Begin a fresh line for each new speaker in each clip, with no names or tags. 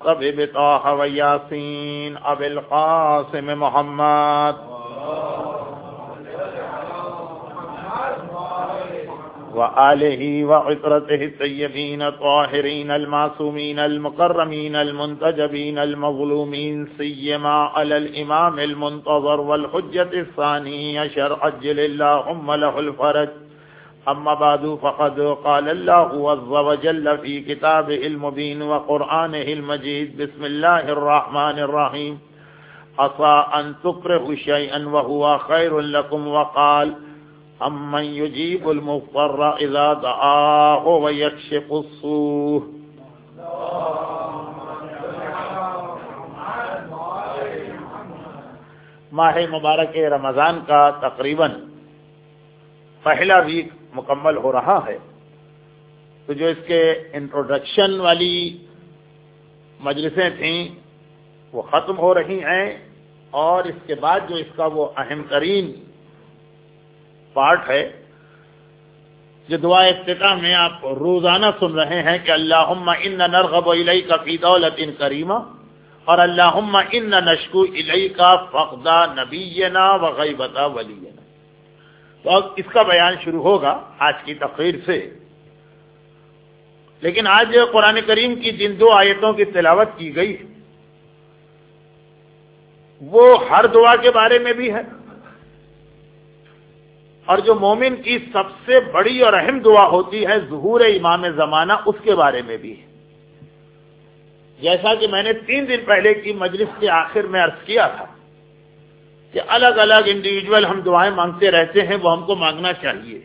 الحق بطه وياسين أبي القاسم محمد وآله وعترته الطيبين الطاهرين المعصومين المكرمين المنتجبين المظلومين سيما على الإمام المنتظر والحجة الثاني عشر عجل اللهم له الفرج. أما بعد فقد قال الله عز وجل في كتابه المبين وقرآنه المجيد بسم الله الرحمن الرحيم عسى أن تكرهوا شيئا وهو خير لكم وقال أمن يجيب المضطر إذا دعاه ويكشف السوء. ماہ مبارک رمضان کا تقریباً پہلا ویک مکمل ہو رہا ہے، تو جو اس کے انٹروڈکشن والی مجلسیں تھیں وہ ختم ہو رہی ہیں، اور اس کے بعد جو اس کا وہ اہم ترین پارٹ ہے جو دعا افتتاح میں آپ روزانہ سن رہے ہیں کہ اللہم انا نرغب الیک فی دولت کریمہ اور اللہم انا نشکو الیک فقد نبینا وغیبت ولینا. تو اب اس کا بیان شروع ہوگا آج کی تقریر سے، لیکن آج قرآن کریم کی جن دو آیتوں کی تلاوت کی گئی وہ ہر دعا کے بارے میں بھی ہے، اور جو مومن کی سب سے بڑی اور اہم دعا ہوتی ہے ظہور امام زمانہ، اس کے بارے میں بھی ہے. جیسا کہ میں نے 3 دن پہلے کی مجلس کے آخر میں عرض کیا تھا کہ الگ الگ انڈیویجول ہم دعائیں مانگتے رہتے ہیں، وہ ہم کو مانگنا چاہیے.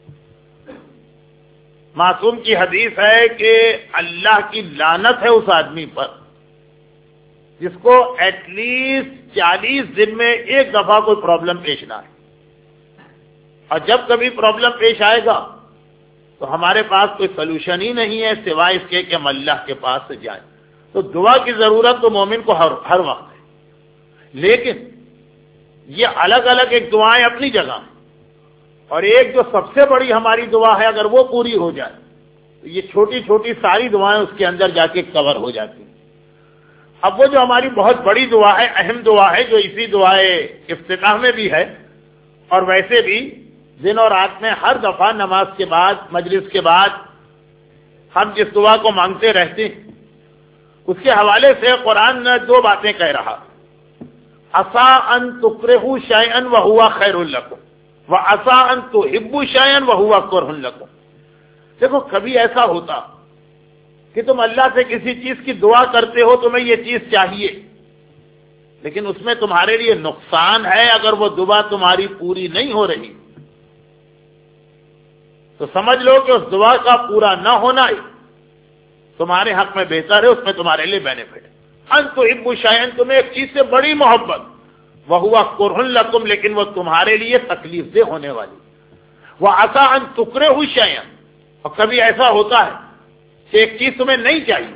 معصوم کی حدیث ہے کہ اللہ کی لعنت ہے اس آدمی پر جس کو ایٹ لیسٹ 40 دن میں ایک دفعہ کوئی پرابلم پیش نہ آئے، اور جب کبھی پرابلم پیش آئے گا تو ہمارے پاس کوئی سلوشن ہی نہیں ہے سوائے اس کے کہ ہم اللہ کے پاس سے جائیں. تو دعا کی ضرورت تو مومن کو ہر وقت ہے، لیکن یہ الگ الگ ایک دعائیں اپنی جگہ ہیں، اور ایک جو سب سے بڑی ہماری دعا ہے اگر وہ پوری ہو جائے تو یہ چھوٹی چھوٹی ساری دعائیں اس کے اندر جا کے کور ہو جاتی ہیں. اب وہ جو ہماری بہت بڑی دعا ہے، اہم دعا ہے، جو اسی دعائے افتتاح میں بھی ہے اور ویسے بھی دن اور رات میں ہر دفعہ نماز کے بعد مجلس کے بعد ہم جس دعا کو مانگتے رہتے ہیں، اس کے حوالے سے قرآن نے 2 باتیں کہہ رہا. عسى ان تكرهوا شيئا وهو خير لكم وعسى ان تحبوا شيئا وهو كره لكم. دیکھو کبھی ایسا ہوتا کہ تم اللہ سے کسی چیز کی دعا کرتے ہو، تمہیں یہ چیز چاہیے، لیکن اس میں تمہارے لیے نقصان ہے اگر وہ دعا تمہاری پوری نہیں ہو رہی تو سمجھ لو کہ اس دعا کا پورا نہ ہونا ہی تمہارے حق میں بہتر ہے، اس میں تمہارے لیے بینیفٹ ہے. ان تحبوا شیئا، تمہیں ایک چیز سے بڑی محبت، وہو کرہ لکم، لیکن وہ تمہارے لیے تکلیف دہ ہونے والی. وعسى ان تکرہوا شیئا، اور کبھی ایسا ہوتا ہے کہ ایک چیز تمہیں نہیں چاہیے،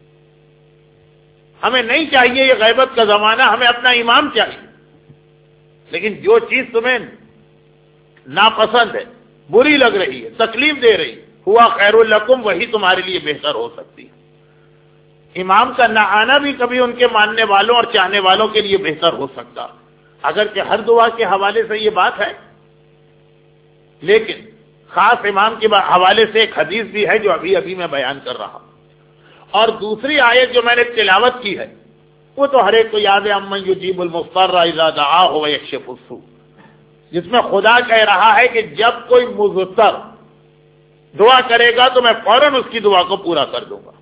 ہمیں نہیں چاہیے یہ غیبت کا زمانہ، ہمیں اپنا امام چاہیے، لیکن جو چیز تمہیں ناپسند ہے، بری لگ رہی ہے، تکلیف دے رہی، ہوا خیر لکم، وہی تمہارے لیے بہتر ہو سکتی ہے. امام کا نہ آنا بھی کبھی ان کے ماننے والوں اور چاہنے والوں کے لیے بہتر ہو سکتا، اگرچہ ہر دعا کے حوالے سے یہ بات ہے، لیکن خاص امام کے حوالے سے ایک حدیث بھی ہے جو ابھی میں بیان کر رہا ہوں. اور دوسری آیت جو میں نے تلاوت کی ہے وہ تو ہر ایک کو یاد ہے، امن یجیب المضطر اذا دعاہ ویکشف السوء، جس میں خدا کہہ رہا ہے کہ جب کوئی مضطر دعا کرے گا تو میں فوراً اس کی دعا کو پورا کر دوں گا.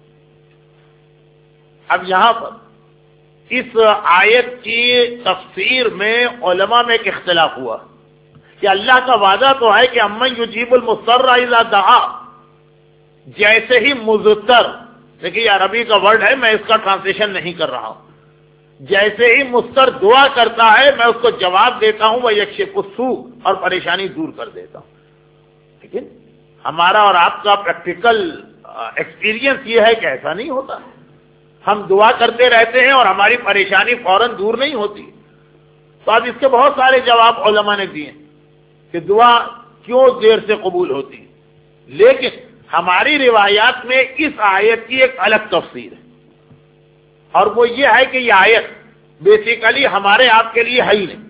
اب یہاں پر اس آیت کی تفسیر میں علماء میں ایک اختلاف ہوا کہ اللہ کا وعدہ تو ہے کہ امن یجیب المضطر اذا دعا، جیسے ہی مضطر، دیکھیے عربی کا ورڈ ہے، میں اس کا ٹرانسلیشن نہیں کر رہا ہوں، جیسے ہی مضطر دعا کرتا ہے میں اس کو جواب دیتا ہوں، وہ یکشف السوء، اور پریشانی دور کر دیتا ہوں. لیکن ہمارا اور آپ کا پریکٹیکل ایکسپیرینس یہ ہے کہ ایسا نہیں ہوتا، ہم دعا کرتے رہتے ہیں اور ہماری پریشانی فوراً دور نہیں ہوتی. تو اب اس کے بہت سارے جواب علماء نے دیے کہ دعا کیوں دیر سے قبول ہوتی، لیکن ہماری روایات میں اس آیت کی ایک الگ تفسیر ہے. اور وہ یہ ہے کہ یہ آیت بیسیکلی ہمارے آپ کے لیے ہے ہی نہیں.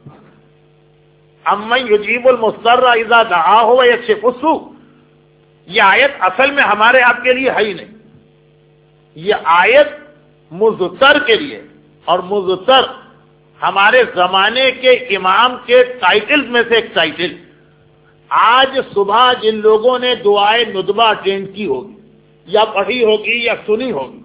امن یجیب المضطر اذا دعاہ ویکشف السوء، یہ آیت اصل میں ہمارے آپ کے لیے ہے ہی نہیں. یہ آیت مضطر کے لیے، اور مضطر ہمارے زمانے کے امام کے ٹائٹلز میں سے ایک ٹائٹل. آج صبح جن لوگوں نے دعائے ندبہ اٹینڈ کی ہوگی یا پڑھی ہوگی یا سنی ہوگی،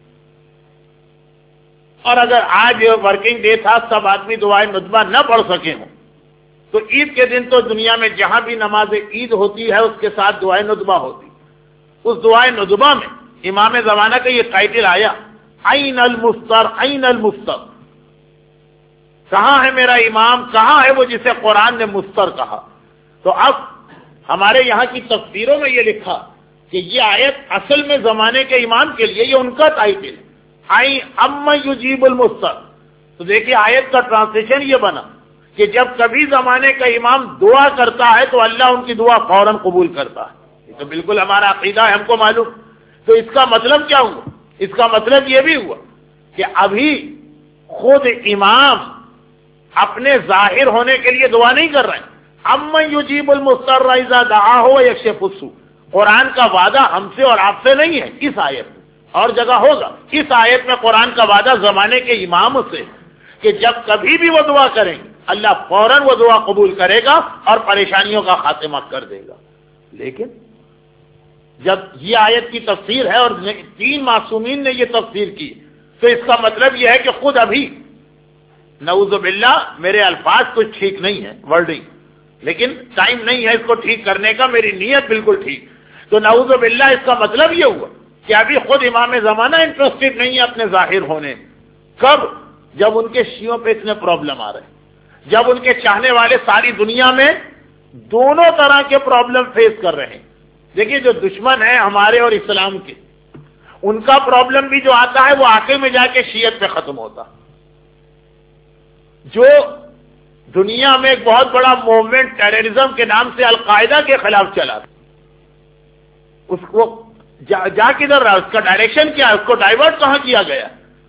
اور اگر آج ورکنگ ڈے تھا سب آدمی دعائے ندبہ نہ پڑھ سکے ہوں، تو عید کے دن تو دنیا میں جہاں بھی نماز عید ہوتی ہے اس کے ساتھ دعائے ندبہ ہوتی. اس دعائے ندبہ میں امام زمانہ کا یہ ٹائٹل آیا، این المفتر این المفتر، کہاں ہے میرا امام، کہاں ہے وہ جسے قرآن نے مفتر کہا. تو اب ہمارے یہاں کی تفسیروں میں یہ لکھا کہ یہ آیت اصل میں زمانے کے امام کے لیے، یہ ان کا ٹائٹل اما یجیب المفتر. تو دیکھیے آیت کا ٹرانسلیشن یہ بنا کہ جب کبھی زمانے کا امام دعا کرتا ہے تو اللہ ان کی دعا فوراً قبول کرتا ہے. یہ تو بالکل ہمارا عقیدہ ہے، ہم کو معلوم. تو اس کا مطلب کیا ہوا؟ اس کا مطلب یہ بھی ہوا کہ ابھی خود امام اپنے ظاہر ہونے کے لیے دعا نہیں کر رہے ہیں. امن یجیب المضطر اذا دعاہ ویکشف السوء، قرآن کا وعدہ ہم سے اور آپ سے نہیں ہے اس آیت میں، اور جگہ ہوگا. اس آیت میں قرآن کا وعدہ زمانے کے امام سے کہ جب کبھی بھی وہ دعا کریں گے اللہ فوراً وہ دعا قبول کرے گا اور پریشانیوں کا خاتمہ کر دے گا. لیکن جب یہ آیت کی تفسیر ہے اور 3 معصومین نے یہ تفسیر کی، تو اس کا مطلب یہ ہے کہ خود ابھی نعوذ باللہ، میرے الفاظ کچھ ٹھیک نہیں ہے ورڈنگ، لیکن ٹائم نہیں ہے اس کو ٹھیک کرنے کا، میری نیت بالکل ٹھیک. تو نعوذ باللہ اس کا مطلب یہ ہوا کہ ابھی خود امام زمانہ انٹرسٹڈ نہیں ہے اپنے ظاہر ہونے. کب؟ جب ان کے شیعوں پہ اتنے پرابلم آ رہے ہیں، جب ان کے چاہنے والے ساری دنیا میں دونوں طرح کے پرابلم فیس کر رہے ہیں. دیکھیے جو دشمن ہیں ہمارے اور اسلام کے، ان کا پرابلم بھی جو آتا ہے وہ آخر میں جا کے شیعت پہ ختم ہوتا. جو دنیا میں ایک بہت بڑا موومنٹ ٹیررزم کے نام سے القاعدہ کے خلاف چلا، اس کو جا کدھر رہا، اس کا ڈائریکشن کیا ہے، اس کو ڈائیورٹ کہاں کیا گیا.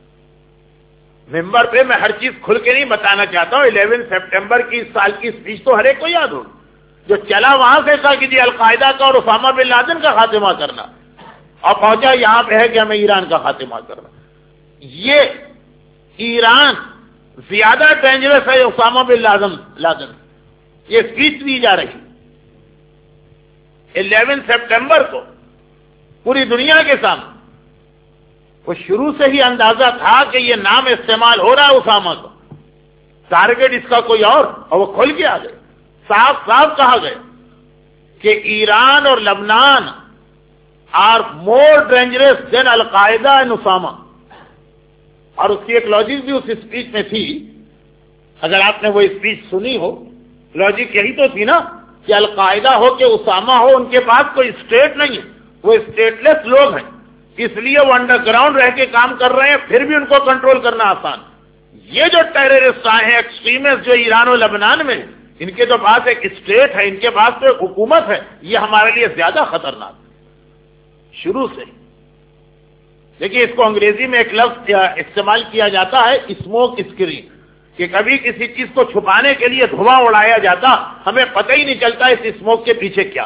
ممبر پہ میں ہر چیز کھل کے نہیں بتانا چاہتا ہوں. 11 سپٹمبر کی اس سال کی اسپیچ تو ہر ایک کو یاد ہو. جو چلا وہاں سے تھا کہ جی القاعدہ کا اور اسامہ بن لادن کا خاتمہ کرنا، اور پہنچا یہاں پہ ہے کہ ہمیں ایران کا خاتمہ کرنا. یہ ایران زیادہ ڈینجرس ہے اسامہ بن لادن. یہ اسپیچ دی جا رہی 11 سپٹمبر کو پوری دنیا کے سامنے. وہ شروع سے ہی اندازہ تھا کہ یہ نام استعمال ہو رہا ہے اسامہ کا، ٹارگیٹ اس کا کوئی اور وہ کھل کے آ گئے. صاف صاف کہا گیا کہ ایران اور Lebanon are more dangerous than al Qaeda and Osama. اور اس کی ایک لاجک بھی اس اسپیچ میں تھی، اگر آپ نے وہ اسپیچ سنی ہو. لاجک یہی تو تھی نا کہ القاعدہ ہو کہ اسامہ ہو، ان کے پاس کوئی اسٹیٹ نہیں ہے، وہ اسٹیٹ لیس لوگ ہیں، اس لیے وہ انڈر گراؤنڈ رہ کے کام کر رہے ہیں، پھر بھی ان کو کنٹرول کرنا آسان. یہ جو ٹیررسٹ آئے ہیں ایکسٹریمسٹ جو ایران اور لبنان میں، ان کے تو پاس ایک اسٹیٹ ہے، ان کے پاس تو ایک حکومت ہے. یہ ہمارے لیے زیادہ خطرناک شروع سے. دیکھیے اس کو انگریزی میں ایک لفظ استعمال کیا جاتا ہے اسموک اسکرین، کہ کبھی کسی چیز کو چھپانے کے لیے دھواں اڑایا جاتا، ہمیں پتہ ہی نہیں چلتا اس اسموک کے پیچھے کیا.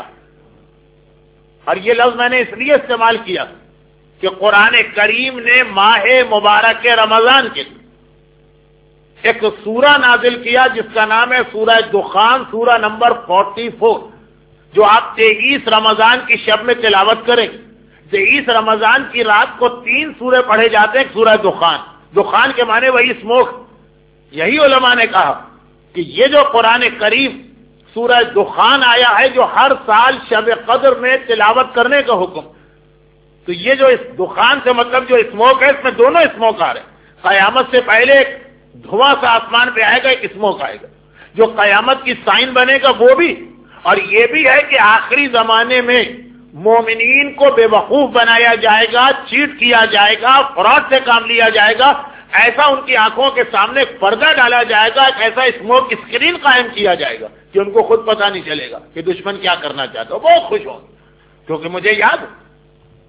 اور یہ لفظ میں نے اس لیے استعمال کیا کہ قرآن کریم نے ماہ مبارک رمضان کے لیے ایک سورہ نازل کیا جس کا نام ہے سورہ دخان، سورہ نمبر 44، جو آپ 23 رمضان کی شب میں تلاوت کریں. 23 رمضان کی رات کو 3 سورے پڑھے جاتے ہیں. سورہ دخان، دخان کے معنی وہی اسموک. یہی علماء نے کہا کہ یہ جو قرآن کریم سورہ دخان آیا ہے جو ہر سال شب قدر میں تلاوت کرنے کا حکم، تو یہ جو اس دخان سے مطلب جو اسموک ہے، اس میں دونوں اسموک آ رہے ہیں. قیامت سے پہلے ایک دھواں سا آسمان پہ آئے گا، ایک اسموک آئے گا جو قیامت کی سائن بنے گا وہ بھی، اور یہ بھی ہے کہ آخری زمانے میں مومنین کو بے وقوف بنایا جائے گا، چیٹ کیا جائے گا، فراڈ سے کام لیا جائے گا. ایسا ان کی آنکھوں کے سامنے ایک پردہ ڈالا جائے گا، ایک ایسا اسموک اسکرین قائم کیا جائے گا کہ ان کو خود پتہ نہیں چلے گا کہ دشمن کیا کرنا چاہتا. بہت خوش ہوں کیونکہ مجھے یاد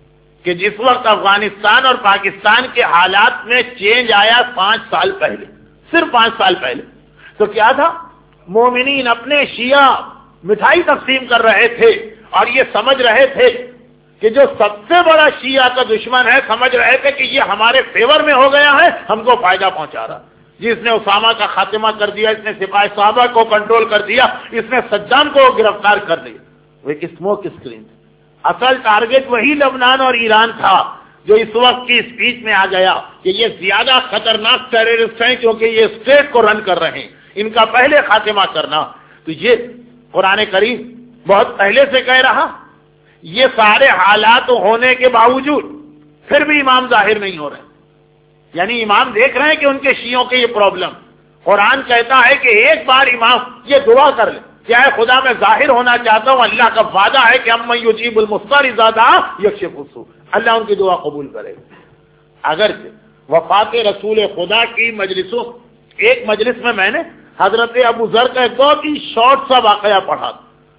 کہ جس وقت افغانستان اور پاکستان کے حالات میں چینج آیا 5 سال پہلے، صرف 5 سال پہلے، تو کیا تھا؟ مومنین اپنے شیعہ مٹھائی تقسیم کر رہے تھے اور یہ سمجھ رہے تھے کہ جو سب سے بڑا شیعہ کا دشمن ہے، سمجھ رہے تھے کہ یہ ہمارے فیور میں ہو گیا ہے، ہم کو فائدہ پہنچا رہا، جس نے اسامہ کا خاتمہ کر دیا، اس نے سپاہی صحابہ کو کنٹرول کر دیا، اس نے صدام کو گرفتار کر دیا۔ وہ ایک اسموک اسکرین تھی۔ اصل ٹارگٹ وہی لبنان اور ایران تھا جو اس وقت کی اسپیچ میں آ گیا کہ یہ زیادہ خطرناک ٹیررسٹ ہیں کیونکہ یہ اسٹیٹ کو رن کر رہے ہیں، ان کا پہلے خاتمہ کرنا۔ تو یہ قرآن کریم بہت پہلے سے کہہ رہا، یہ سارے حالات ہونے کے باوجود پھر بھی امام ظاہر نہیں ہو رہے، یعنی امام دیکھ رہے ہیں کہ ان کے شیعوں کے یہ پرابلم۔ قرآن کہتا ہے کہ ایک بار امام یہ دعا کر لے، کیا ہے؟ خدا میں ظاہر ہونا چاہتا ہوں، اللہ کا وعدہ ہے کہ امن یجیب المضطر اذا دعا یکشف السوء، اللہ ان کی دعا قبول کرے گا۔ اگر وفات رسول خدا کی مجلسوں، ایک مجلس میں نے حضرت ابو ذر کا ایک بہت ہی شارٹ سا واقعہ پڑھا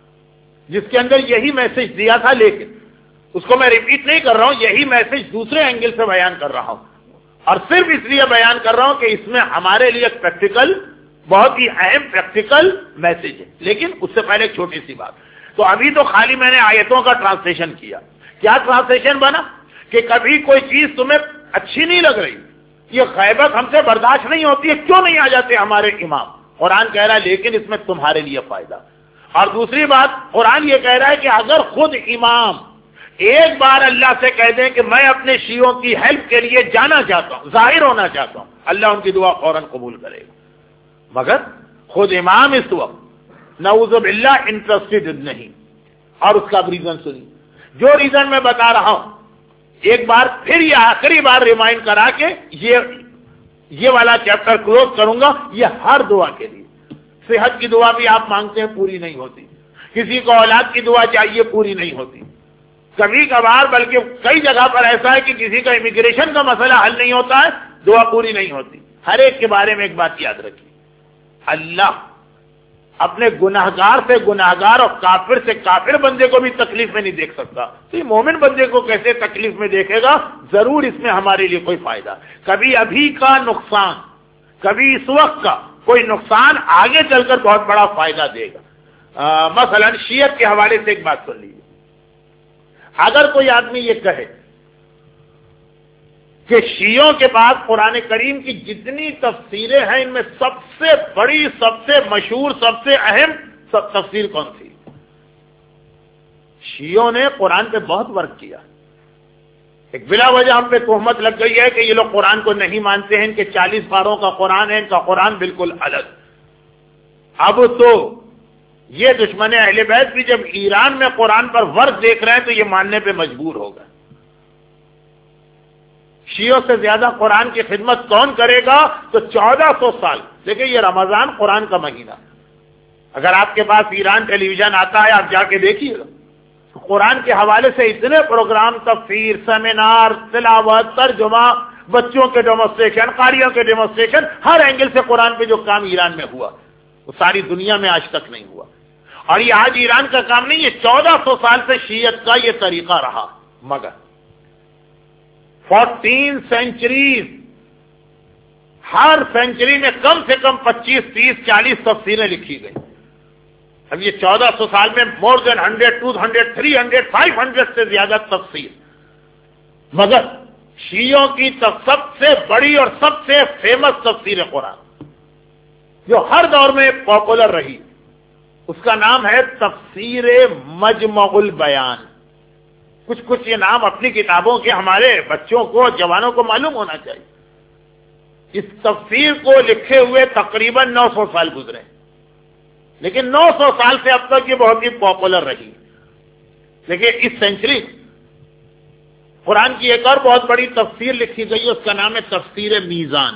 جس کے اندر یہی میسج دیا تھا، لیکن اس کو میں ریپیٹ نہیں کر رہا ہوں، یہی میسج دوسرے اینگل سے بیان کر رہا ہوں، اور صرف اس لیے بیان کر رہا ہوں کہ اس میں ہمارے لیے ایک پریکٹیکل، بہت ہی اہم پریکٹیکل میسج ہے۔ لیکن اس سے پہلے ایک چھوٹی سی بات، تو ابھی تو خالی میں نے آیتوں کا ٹرانسلیشن کیا، کیا ٹرانسلیشن بنا کہ کبھی کوئی چیز تمہیں اچھی نہیں لگ رہی، یہ غیبت ہم سے برداشت نہیں ہوتی ہے، کیوں نہیں آ جاتے ہمارے امام؟ قرآن کہہ رہا ہے لیکن اس میں تمہارے لیے فائدہ۔ اور دوسری بات، قرآن یہ کہہ رہا ہے کہ اگر خود امام ایک بار اللہ سے کہہ دیں کہ میں اپنے شیعوں کی ہیلپ کے لیے جانا چاہتا ہوں، ظاہر ہونا چاہتا ہوں، اللہ ان کی دعا فوراً قبول کرے گا۔ مگر خود امام اس وقت نعوذ باللہ انٹرسٹڈ نہیں، اور اس کا ریزن سنی، جو ریزن میں بتا رہا ہوں، ایک بار پھر یہ آخری بار ریمائنڈ کرا کے یہ والا چیپٹر کلوز کروں گا۔ یہ ہر دعا کے لیے، صحت کی دعا بھی آپ مانگتے ہیں پوری نہیں ہوتی، کسی کو اولاد کی دعا چاہیے پوری نہیں ہوتی، کبھی کبھار بلکہ کئی جگہ پر ایسا ہے کہ کسی کا امیگریشن کا مسئلہ حل نہیں ہوتا ہے، دعا پوری نہیں ہوتی۔ ہر ایک کے بارے میں ایک بات یاد رکھیے، اللہ اپنے گناہگار سے گناہگار اور کافر سے کافر بندے کو بھی تکلیف میں نہیں دیکھ سکتا، تو یہ مومن بندے کو کیسے تکلیف میں دیکھے گا؟ ضرور اس میں ہمارے لیے کوئی فائدہ، کبھی ابھی کا نقصان، کبھی اس وقت کا کوئی نقصان آگے چل کر بہت بڑا فائدہ دے گا۔ مثلا شیعت کے حوالے سے ایک بات سن لیجیے، اگر کوئی آدمی یہ کہے کہ شیعوں کے پاس قرآن کریم کی جتنی تفسیریں ہیں ان میں سب سے بڑی، سب سے مشہور، سب سے اہم تفسیر کون سی؟ شیعوں نے قرآن پہ بہت ورک کیا، ایک بلا وجہ ہم پہ تہمت لگ گئی ہے کہ یہ لوگ قرآن کو نہیں مانتے ہیں، ان کے 40 پاروں کا قرآن ہے، ان کا قرآن بالکل الگ۔ اب تو یہ دشمن اہل بیت بھی جب ایران میں قرآن پر ورک دیکھ رہے ہیں تو یہ ماننے پہ مجبور ہوگا۔ شیعوں سے زیادہ قرآن کی خدمت کون کرے گا؟ تو 1400 سال، دیکھیں یہ رمضان قرآن کا مہینہ، اگر آپ کے پاس ایران ٹیلی ویژن آتا ہے آپ جا کے دیکھیے گا، قرآن کے حوالے سے اتنے پروگرام، تفسیر، سیمینار، تلاوت، ترجمہ، بچوں کے ڈیمونسٹریشن، قاریوں کے ڈیمونسٹریشن، ہر اینگل سے قرآن پہ جو کام ایران میں ہوا وہ ساری دنیا میں آج تک نہیں ہوا، اور یہ آج ایران کا کام نہیں، یہ 1400 سال سے شیعت کا یہ طریقہ رہا۔ مگر 14 سینچریز، ہر سینچری میں کم سے کم 25، 30، 40 تفسیریں لکھی گئی۔ اب یہ 1400 سال میں مور دین 100، 200، 300، 500 سے زیادہ تفسیر، مگر شیعوں کی سب سے بڑی اور سب سے فیمس تفسیر قرآن جو ہر دور میں پاپولر رہی، اس کا نام ہے تفسیر مجمع البیان۔ کچھ یہ نام اپنی کتابوں کے ہمارے بچوں کو، جوانوں کو معلوم ہونا چاہیے۔ اس تفسیر کو لکھے ہوئے تقریباً 900 سال گزرے، لیکن 900 سال سے اب تک یہ بہت ہی پاپولر رہی۔ لیکن اس سینچری قرآن کی ایک اور بہت بڑی تفسیر لکھی گئی، اس کا نام ہے تفسیر میزان۔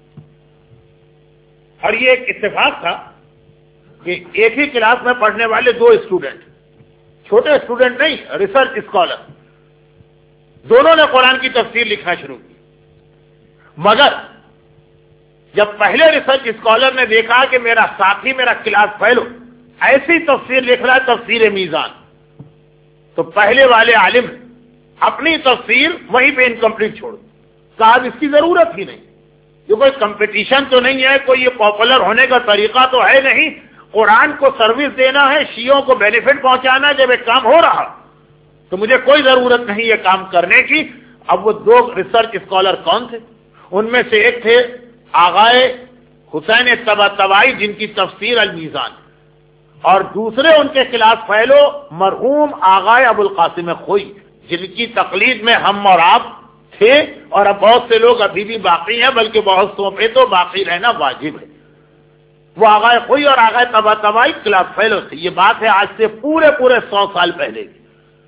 اور یہ ایک اتفاق تھا کہ ایک ہی کلاس میں پڑھنے والے 2 اسٹوڈنٹ، چھوٹے اسٹوڈنٹ نہیں، ریسرچ اسکالر، دونوں نے قرآن کی تفسیر لکھنا شروع کی۔ مگر جب پہلے ریسرچ اسکالر نے دیکھا کہ میرا ساتھی، میرا کلاس فیلو ایسی تفسیر لکھ رہا ہے، تفسیر میزان، تو پہلے والے عالم اپنی تفسیر وہیں پہ انکمپلیٹ چھوڑ دی. کہا اس کی ضرورت ہی نہیں. یہ کوئی کمپٹیشن تو نہیں ہے, کوئی یہ پاپولر ہونے کا طریقہ تو ہے نہیں. قرآن کو سروس دینا ہے, شیعوں کو بینیفٹ پہنچانا ہے. جب ایک کام ہو رہا تو مجھے کوئی ضرورت نہیں یہ کام کرنے کی. اب وہ دو ریسرچ اسکالر کون تھے؟ ان میں سے ایک تھے آغائے حسین طباطبائی جن کی تفسیر المیزان, اور دوسرے ان کے خلاف فیلو مرحوم آغائے ابو القاسم خوئی جن کی تقلید میں ہم اور آپ تھے, اور اب بہت سے لوگ ابھی بھی باقی ہیں, بلکہ بہت سو پہ تو باقی رہنا واجب ہے. وہ آغائے خوئی اور آغائے طباطبائی خلاف فیلو تھے. یہ بات ہے آج سے پورے 100 سال پہلے کی,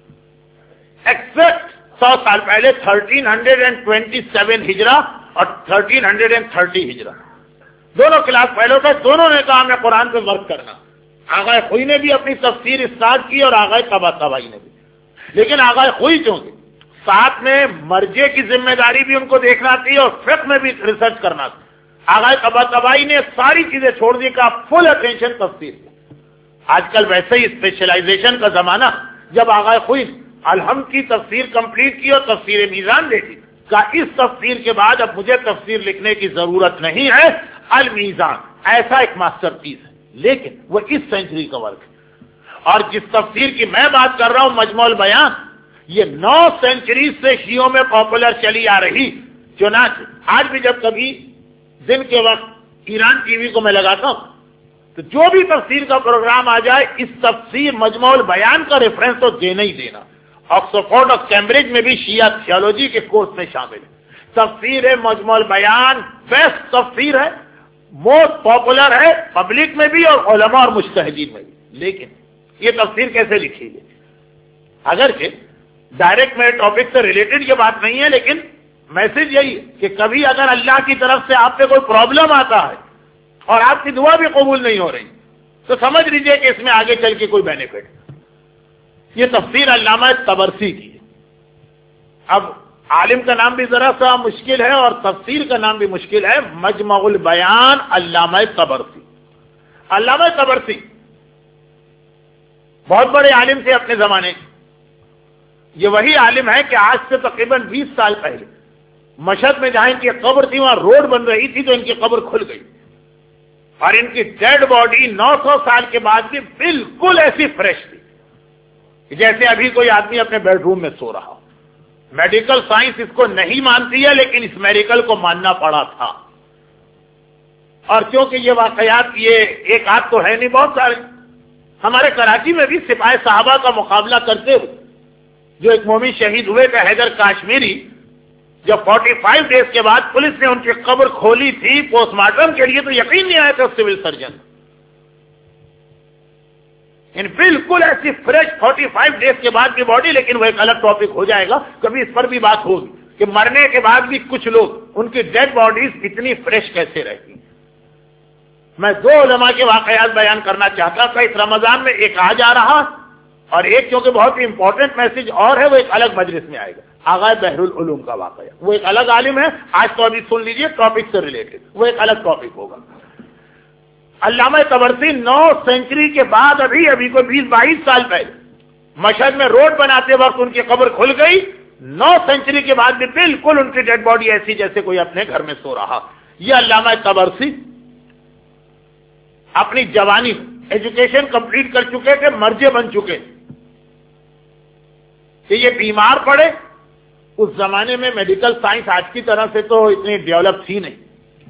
ایکزیکٹ 100 سال پہلے 1327 ہجرہ اور 1330 ہجرہ دونوں کلاس فیلو تھے. دونوں نے کہا ہمیں قرآن پہ ورک کرنا. آغائے خوئی نے بھی اپنی تفسیر اسٹارٹ کی اور آغائے طباطبائی نے بھی. لیکن آغائے خوئی چونکہ ساتھ میں مرجے کی ذمہ داری بھی ان کو دیکھنا تھی اور فقہ میں بھی ریسرچ کرنا تھا. آغائے طباطبائی نے ساری چیزیں چھوڑ دی, کا فل اٹینشن تفسیر. آج کل ویسے ہی اسپیشلائزیشن کا زمانہ. جب آغائے خوئی الحمد کی تفسیر کمپلیٹ کی اور تفسیر میزان دیکھی, کا اس تفسیر کے بعد اب مجھے تفسیر لکھنے کی ضرورت نہیں ہے. المیزان ایسا ایک ماسٹر پیس ہے, لیکن وہ اس سینچری کا ورک ہے. اور جس تفسیر کی میں بات کر رہا ہوں مجموع البیان, یہ 9 سینچریز سے شیعوں میں پاپولر چلی آ رہی. چنانچہ آج بھی جب کبھی دن کے وقت ایران ٹی وی کو میں لگاتا ہوں تو جو بھی تفسیر کا پروگرام آ جائے اس تفسیر مجموع البیان کا ریفرنس تو دینا ہی دینا. آکسفورڈ اور کیمبرج میں بھی شیعہ تھیولوجی کے کورس میں شامل ہے. تفسیر مجموع البیان بیسٹ تفسیر ہے, موسٹ پاپولر ہے پبلک میں بھی اور علماء اور مجتہدین میں بھی. لیکن یہ تفسیر کیسے لکھی گئی؟ اگرچہ ڈائریکٹ میرے ٹاپک سے ریلیٹڈ یہ بات نہیں ہے, لیکن میسج یہی ہے کہ کبھی اگر اللہ کی طرف سے آپ پہ کوئی پرابلم آتا ہے اور آپ کی دعا بھی قبول نہیں ہو رہی تو سمجھ لیجئے کہ اس میں آگے چل کے کوئی بینیفٹ ہے. یہ تفسیر علامہ طبرسی کی ہے. اب عالم کا نام بھی ذرا سا مشکل ہے اور تفسیر کا نام بھی مشکل ہے. مجمع البیان علامہ طبرسی. علامہ طبرسی بہت بڑے عالم تھے اپنے زمانے. یہ وہی عالم ہے کہ آج سے تقریباً 20 سال پہلے مشہد میں جہاں ان کی قبر تھی وہاں روڈ بن رہی تھی تو ان کی قبر کھل گئی, اور ان کی ڈیڈ باڈی 900 سال کے بعد بھی بالکل ایسی فریش تھی جیسے ابھی کوئی آدمی اپنے بیڈ روم میں سو رہا ہو. میڈیکل سائنس اس کو نہیں مانتی ہے, لیکن اس میڈیکل کو ماننا پڑا تھا. اور کیونکہ یہ واقعات یہ ایک آدھ تو ہے نہیں, بہت سارے. ہمارے کراچی میں بھی سپاہی صحابہ کا مقابلہ کرتے ہوئے جو ایک مومن شہید ہوئے تھے حیدر کاشمیری, جب 45 ڈیز کے بعد پولیس نے ان کی قبر کھولی تھی پوسٹ مارٹم کے لیے تو یقین نہیں آیا تھا سول سرجن. بالکل ایسی فریش 45 ڈیز کے بعد کی باڈی. لیکن وہ ایک الگ ٹاپک ہو جائے گا, کبھی اس پر بھی بات ہوگی کہ مرنے کے بعد بھی کچھ لوگ ان کی ڈیڈ باڈیز اتنی فریش کیسے رہتی. میں 2 علماء کے واقعات بیان کرنا چاہتا تھا اس رمضان میں. ایک آ جا رہا اور ایک کیونکہ بہت ہی امپورٹنٹ میسج اور ہے, وہ ایک الگ مجلس میں آئے گا. آغائے بحر العلوم کا واقعہ, وہ ایک الگ عالم ہے. آج تو ابھی سن لیجئے ٹاپک سے ریلیٹڈ, وہ ایک الگ ٹاپک ہوگا. علامہ طبرسی 9 سینچری کے بعد ابھی کوئی 20-22 سال پہلے مشہد میں روڈ بناتے وقت ان کی قبر کھل گئی. 9 سینچری کے بعد بھی بالکل ان کی ڈیڈ باڈی ایسی جیسے کوئی اپنے گھر میں سو رہا. یہ علامہ طبرسی اپنی جوانی ایجوکیشن کمپلیٹ کر چکے تھے, مرجے بن چکے کہ یہ بیمار پڑے. اس زمانے میں میڈیکل سائنس آج کی طرح سے تو اتنی ڈیولپ تھی نہیں.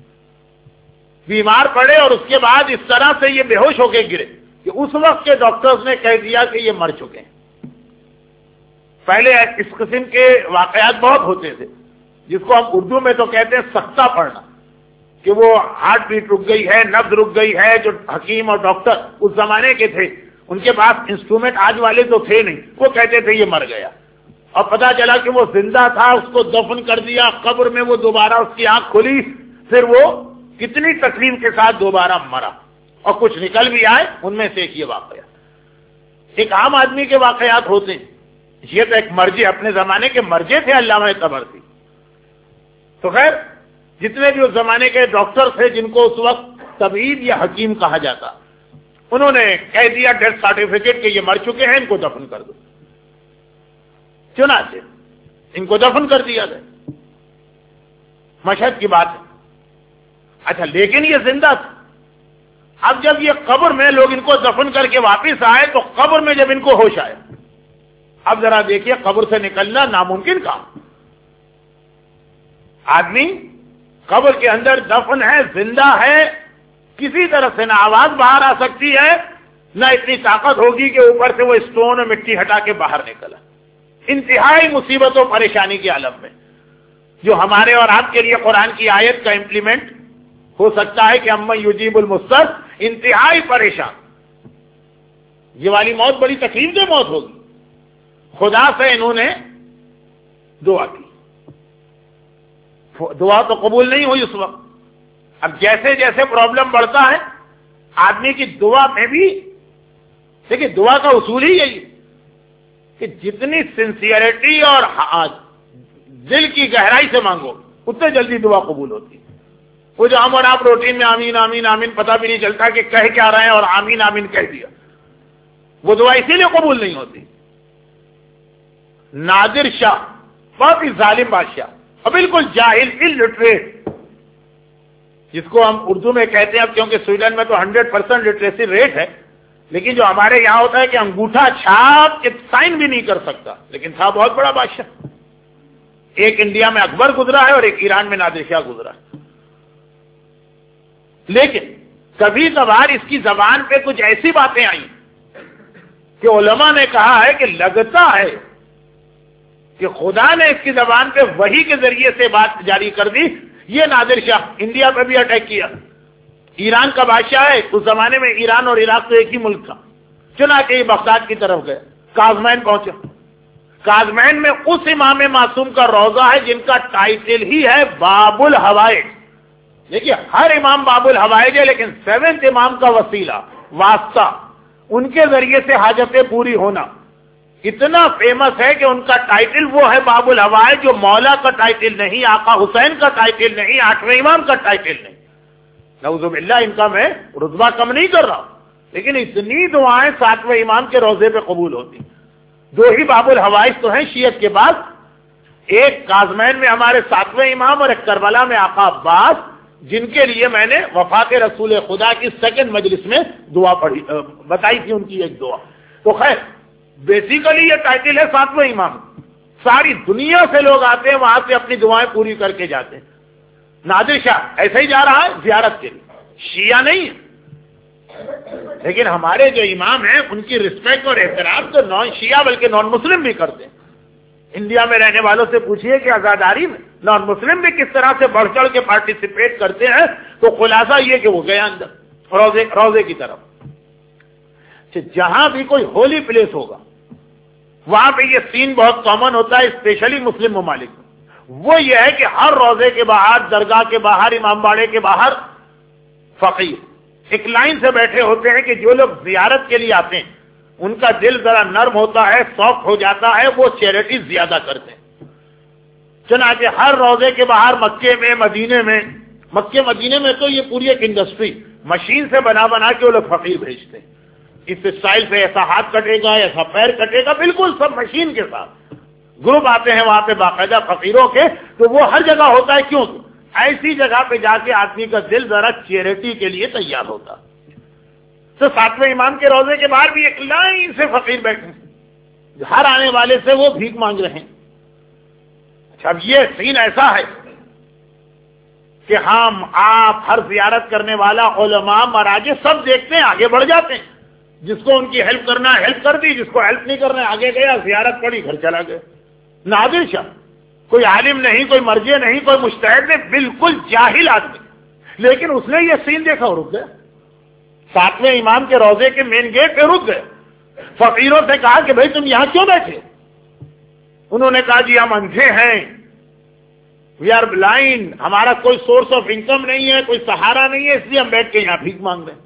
بیمار پڑے اور اس کے بعد اس طرح سے یہ بے ہوش ہو کے گرے کہ اس وقت کے ڈاکٹرز نے کہہ دیا کہ یہ مر چکے ہیں. پہلے اس قسم کے واقعات بہت ہوتے تھے جس کو ہم اردو میں تو کہتے ہیں سکتہ پڑنا, کہ وہ ہارٹ بیٹ رک گئی ہے, نبض رک گئی ہے. جو حکیم اور ڈاکٹر اس زمانے کے تھے ان کے پاس انسٹرومنٹ آج والے تو تھے نہیں, وہ کہتے تھے یہ مر گیا. اور پتا چلا کہ وہ زندہ تھا, اس کو دفن کر دیا, قبر میں وہ دوبارہ اس کی آنکھ کھلی, پھر وہ کتنی تکلیف کے ساتھ دوبارہ مرا اور کچھ نکل بھی آئے. ان میں سے ایک یہ واقعہ. ایک عام آدمی کے واقعات ہوتے ہیں, یہ تو ایک مرجے, اپنے زمانے کے مرجے تھے علامہ طبرسی. تو خیر جتنے بھی اس زمانے کے ڈاکٹر تھے جن کو اس وقت طبیب یا حکیم کہا جاتا, انہوں نے کہہ دیا ڈیتھ سرٹیفکیٹ کہ یہ مر چکے ہیں, ان کو دفن کر دو. چنانچہ ان کو دفن کر دیا گیا. مشہد کی بات ہے. اچھا لیکن یہ زندہ تھا. اب جب یہ قبر میں لوگ ان کو دفن کر کے واپس آئے تو قبر میں جب ان کو ہوش آیا, اب ذرا دیکھیے قبر سے نکلنا ناممکن کام. آدمی قبر کے اندر دفن ہے, زندہ ہے, کسی طرح سے نہ آواز باہر آ سکتی ہے نہ اتنی طاقت ہوگی کہ اوپر سے وہ اسٹون اور مٹی ہٹا کے باہر نکلا. انتہائی مصیبت و پریشانی کے عالم میں جو ہمارے اور آپ کے لیے قرآن کی آیت کا امپلیمنٹ ہو سکتا ہے کہ اما یجیب المضطر, انتہائی پریشان. یہ والی موت بڑی تکلیف دہ موت ہوگی. خدا سے انہوں نے دعا کی, دعا تو قبول نہیں ہوئی اس وقت. اب جیسے جیسے پرابلم بڑھتا ہے آدمی کی دعا میں بھی دیکھیے, دعا کا اصول ہی یہی کہ جتنی سنسیئرٹی اور دل کی گہرائی سے مانگو اتنے جلدی دعا قبول ہوتی. وہ جو ہم اور آپ روٹین میں آمین آمین آمین پتہ بھی نہیں چلتا کہ کہہ کیا رہے ہیں اور آمین آمین کہہ دیا, وہ دعا اسی لیے قبول نہیں ہوتی. نادر شاہ بہت ہی ظالم بادشاہ اور بالکل جاہل الٹریٹ, جس کو ہم اردو میں کہتے ہیں, اب کیونکہ سویڈن میں تو 100% لٹریسی ریٹ ہے, لیکن جو ہمارے یہاں ہوتا ہے کہ انگوٹھا چھاپ کے سائن بھی نہیں کر سکتا, لیکن تھا بہت بڑا بادشاہ. ایک انڈیا میں اکبر گزرا ہے اور ایک ایران میں نادر شاہ گزرا ہے. لیکن کبھی کبھار اس کی زبان پہ کچھ ایسی باتیں آئیں کہ علماء نے کہا ہے کہ لگتا ہے کہ خدا نے اس کی زبان پہ وحی کے ذریعے سے بات جاری کر دی. یہ نادر شاہ انڈیا پہ بھی اٹیک کیا, ایران کا بادشاہ ہے, اس زمانے میں ایران اور عراق تو ایک ہی ملک تھا. چنانچہ یہ بغداد کی طرف گیا, کازمین پہنچا. کازمین میں اس امام معصوم کا روضہ ہے جن کا ٹائٹل ہی ہے باب الحوائج. دیکھیے ہر امام باب الحوائج ہے, لیکن 7th امام کا وسیلہ واسطہ ان کے ذریعے سے حاجتیں پوری ہونا اتنا فیمس ہے کہ ان کا ٹائٹل وہ ہے باب الحوائج, جو مولا کا ٹائٹل نہیں, آقا حسین کا ٹائٹل نہیں, 8ویں امام کا ٹائٹل نہیں. نعوذ باللہ, ان کا میں رتبہ کم نہیں کر رہا, لیکن اتنی دعائیں 7ویں امام کے روضے پہ قبول ہوتی. 2 ہی باب الحوائج تو ہیں شیعت کے بعد, ایک کازمین میں ہمارے 7ویں امام اور ایک کربلا میں آقا عباس, جن کے لیے میں نے وفات رسول خدا کی 2nd مجلس میں دعا پڑھی بتائی تھی, ان کی ایک دعا. تو خیر بیسیکلی یہ ٹائٹل ہے 7ویں امام. ساری دنیا سے لوگ آتے ہیں وہاں سے اپنی دعائیں پوری کر کے جاتے ہیں. نادر شاہ ایسے ہی جا رہا ہے زیارت کے لیے, شیعہ نہیں ہے, لیکن ہمارے جو امام ہیں ان کی رسپیکٹ اور احترام تو نان شیعہ بلکہ نان مسلم بھی کرتے ہیں. انڈیا میں رہنے والوں سے پوچھئے کہ آزاداری میں نان مسلم بھی کس طرح سے بڑھ چڑھ کے پارٹیسپیٹ کرتے ہیں, تو خلاصہ یہ کہ وہ گیا اندر روزے کی طرف. جہاں بھی کوئی ہولی پلیس ہوگا وہاں پہ یہ سین بہت کامن ہوتا ہے, اسپیشلی مسلم ممالک میں. وہ یہ ہے کہ ہر روزے کے باہر, درگاہ کے باہر, امام باڑے کے باہر فقیر ایک لائن سے بیٹھے ہوتے ہیں کہ جو لوگ زیارت کے لیے آتے ہیں ان کا دل ذرا نرم ہوتا ہے, سافٹ ہو جاتا ہے, وہ چیریٹی زیادہ کرتے ہیں. چنانچہ ہر روزے کے باہر مکے میں, مدینے میں, مکے مدینے میں تو یہ پوری ایک انڈسٹری مشین سے بنا بنا کے وہ لوگ فقیر بھیجتے ہیں. اس اسٹائل سے ایسا ہاتھ کٹے گا, ایسا پیر کٹے گا, بالکل سب مشین کے ساتھ. گروپ آتے ہیں وہاں پہ باقاعدہ فقیروں کے, تو وہ ہر جگہ ہوتا ہے. کیوں؟ ایسی جگہ پہ جا کے آدمی کا دل ذرا چیریٹی کے لیے تیار ہوتا. تو 7ویں امام کے روزے کے باہر بھی ایک لائن سے فقیر بیٹھے ہیں, ہر آنے والے سے وہ بھیک مانگ رہے ہیں. اچھا اب یہ سین ایسا ہے کہ ہم آپ ہر زیارت کرنے والا, علماء, مراجع سب دیکھتے ہیں, آگے بڑھ جاتے ہیں. جس کو ان کی ہیلپ کرنا ہے ہیلپ کر دی, جس کو ہیلپ نہیں کرنا ہے آگے گیا, زیارت پڑی, گھر چلا گیا. نادر شاہ کوئی عالم نہیں, کوئی مرجع نہیں, کوئی مجتہد نہیں, بالکل جاہل آدمی, لیکن اس نے یہ سین دیکھا اور رک گیا. 7ویں امام کے روزے کے مین گیٹ پہ رک گئے. فقیروں سے کہا کہ بھائی تم یہاں کیوں بیٹھے؟ انہوں نے کہا جی ہم اندھے ہیں, وی آر بلائنڈ, ہمارا کوئی سورس آف انکم نہیں ہے, کوئی سہارا نہیں ہے, اس لیے ہم بیٹھ کے یہاں بھیک مانگ رہے ہیں.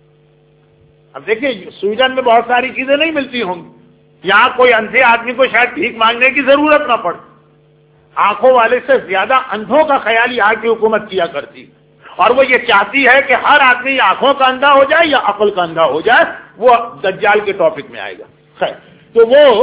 اب دیکھیے سویڈن میں بہت ساری چیزیں نہیں ملتی ہوں گی, یہاں کوئی اندھے آدمی کو شاید بھیک مانگنے کی ضرورت نہ پڑے. آنکھوں والے سے زیادہ اندھوں کا خیال یہاں کی حکومت کیا کرتی, اور وہ یہ چاہتی ہے کہ ہر آدمی آنکھوں کا اندھا ہو جائے یا عقل کا اندھا ہو جائے. وہ دجال کے ٹاپک میں آئے گا. خیر, تو وہ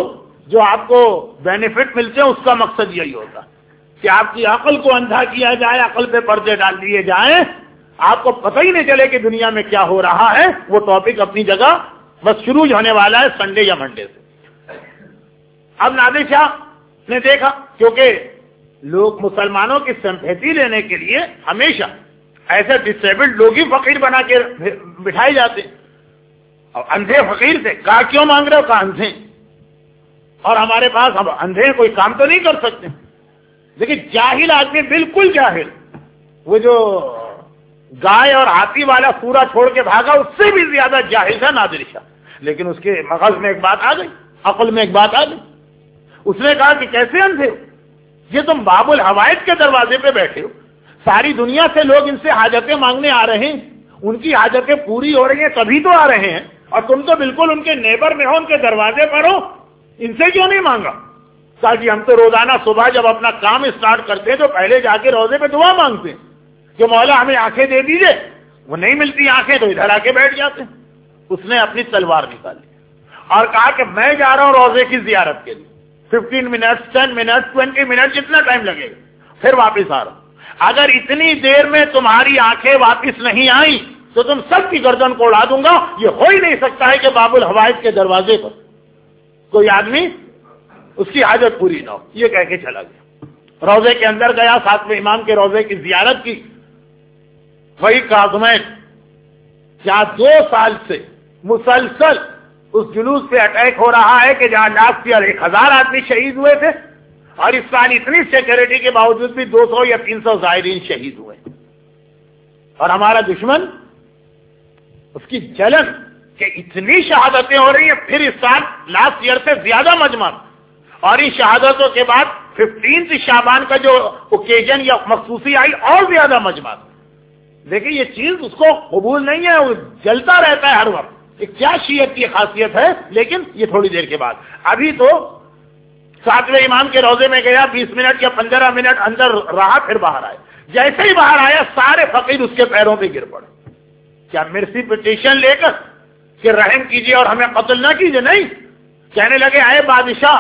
جو آپ کو بینیفٹ ملتے ہیں اس کا مقصد یہی ہوتا کہ آپ کی عقل کو اندھا کیا جائے، عقل پہ پردے ڈال دیے جائیں، آپ کو پتہ ہی نہیں چلے کہ دنیا میں کیا ہو رہا ہے۔ وہ ٹاپک اپنی جگہ بس شروع ہونے والا ہے سنڈے یا منڈے سے۔ اب نادر شاہ نے دیکھا، کیونکہ لوگ مسلمانوں کی سمپیتی لینے کے لیے ہمیشہ ایسے ڈسیبلڈ لوگ ہی فقیر بنا کے بٹھائے جاتے، اور اندھے فقیر تھے، کہا کیوں مانگ رہے ہو؟ کہا اندھے، اور ہمارے پاس ہم اندھے کوئی کام تو نہیں کر سکتے۔ لیکن جاہل آدمی، بالکل جاہل، وہ جو گائے اور ہاتھی والا سورہ چھوڑ کے بھاگا، اس سے بھی زیادہ جاہل تھا نادر شاہ۔ لیکن اس کے مغز میں ایک بات آ گئی، عقل میں ایک بات آ گئی۔ اس نے کہا کہ کیسے اندھے ہو؟ یہ تم باب الحوائج کے دروازے پہ بیٹھے ہو، ساری دنیا سے لوگ ان سے حاجتیں مانگنے آ رہے ہیں، ان کی حاجتیں پوری ہو رہی ہیں تبھی تو آ رہے ہیں، اور تم تو بالکل ان کے نیبر میں ہو، ان کے دروازے پر ہو، ان سے کیوں نہیں مانگا؟ کہا جی ہم تو روزانہ صبح جب اپنا کام اسٹارٹ کرتے ہیں تو پہلے جا کے روزے پہ دعا مانگتے ہیں کہ مولا ہمیں آنکھیں دے دیجئے، وہ نہیں ملتی آنکھیں تو ادھر آ کے بیٹھ جاتے ہیں۔ اس نے اپنی تلوار نکالی اور کہا کہ میں جا رہا ہوں روزے کی زیارت کے لیے، 15 منٹ 10 منٹ 20 منٹ جتنا ٹائم لگے گا، پھر واپس آ رہا ہوں۔ اگر اتنی دیر میں تمہاری آنکھیں واپس نہیں آئیں تو تم سب کی گردن کو اڑا دوں گا۔ یہ ہو ہی نہیں سکتا ہے کہ باب الحوائج کے دروازے پر کوئی آدمی اس کی حاجت پوری نہ ہو۔ یہ کہہ کے چلا گیا، روزے کے اندر گیا، ساتویں امام کے روزے کی زیارت کی۔ وہی کاظمین جہاں 2 سال سے مسلسل اس جلوس پہ اٹیک ہو رہا ہے کہ جہاں لاسٹ ایئر 1000 آدمی شہید ہوئے تھے، اور اس سال اتنی سیکورٹی کے باوجود بھی 200 یا 300 زائرین شہید ہوئے، اور ہمارا دشمن اس کی جلن کہ اتنی شہادتیں ہو رہی ہیں، پھر اس سال لاسٹ ایئر سے زیادہ مجمع، اور ان شہادتوں کے بعد 15 شعبان کا جو اوکیزن یا مخصوصی آئی اور زیادہ مجمع۔ دیکھیں یہ چیز اس کو قبول نہیں ہے، وہ جلتا رہتا ہے ہر وقت کہ کیا شیعت کی خاصیت ہے، لیکن یہ تھوڑی دیر کے بعد۔ ابھی تو 7ویں امام کے روزے میں گیا، 20 منٹ یا 15 منٹ اندر رہا، پھر باہر آیا۔ جیسے ہی باہر آیا سارے فقیر اس کے پیروں پہ گر پڑے۔ کیا مرسی پٹیشن لے کر کہ رحم کیجیے اور ہمیں قتل نہ کیجیے؟ نہیں، کہنے لگے اے بادشاہ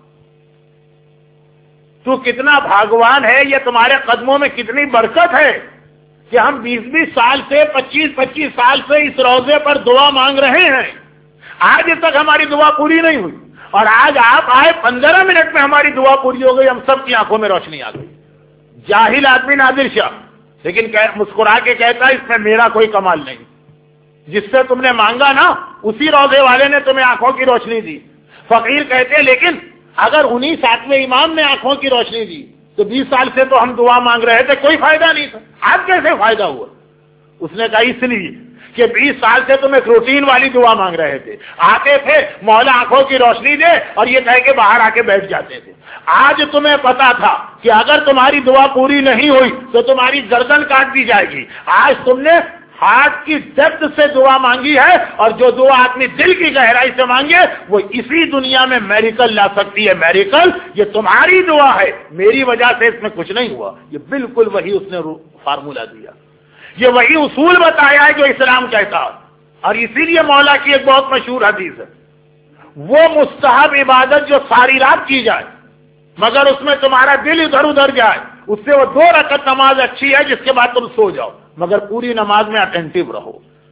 تو کتنا بھاگوان ہے، یہ تمہارے قدموں میں کتنی برکت ہے کہ ہم 20 سال سے 25 سال سے اس روزے پر دعا مانگ رہے ہیں، آج تک ہماری دعا پوری نہیں ہوئی، اور آج آپ آئے 15 منٹ میں ہماری دعا پوری ہو گئی، ہم سب کی آنکھوں میں روشنی آ گئی۔ جاہل آدمی نادر شاہ، لیکن مسکرا کے کہتا ہے اس میں میرا کوئی کمال نہیں، جس سے تم نے مانگا نا اسی روزے والے نے تمہیں آنکھوں کی روشنی دی۔ فقیر کہتے ہیں لیکن اگر انہی 7ویں امام نے آنکھوں کی روشنی دی تو 20 سال سے تو ہم دعا مانگ رہے تھے، کوئی فائدہ نہیں تھا، آج کیسے فائدہ ہوا؟ اس نے کہا اس لیے کہ 20 سال سے تم ایک روٹین والی دعا مانگ رہے تھے، آتے تھے مولا آنکھوں کی روشنی دے اور یہ کہہ کے باہر آ کے بیٹھ جاتے تھے۔ آج تمہیں پتا تھا کہ اگر تمہاری دعا پوری نہیں ہوئی تو تمہاری گردن کاٹ دی جائے گی، آج تم نے ہارٹ کی ڈیپتھ سے دعا مانگی ہے، اور جو دعا اپنی دل کی گہرائی سے مانگے وہ اسی دنیا میں میریکل لا سکتی ہے۔ میریکل یہ تمہاری دعا ہے، میری وجہ سے اس میں کچھ نہیں ہوا۔ یہ بالکل وہی اس نے فارمولا دیا، یہ وہی اصول بتایا ہے جو اسلام کہتا ہے۔ اور اسی لیے مولا کی ایک بہت مشہور حدیث ہے، وہ مستحب عبادت جو ساری رات کی جائے مگر اس میں تمہارا دل ادھر ادھر جائے، اس سے وہ 2 رکعت نماز اچھی ہے جس کے بعد تم سو جاؤ، مگر پوری نماز میں اٹینٹیو رہو۔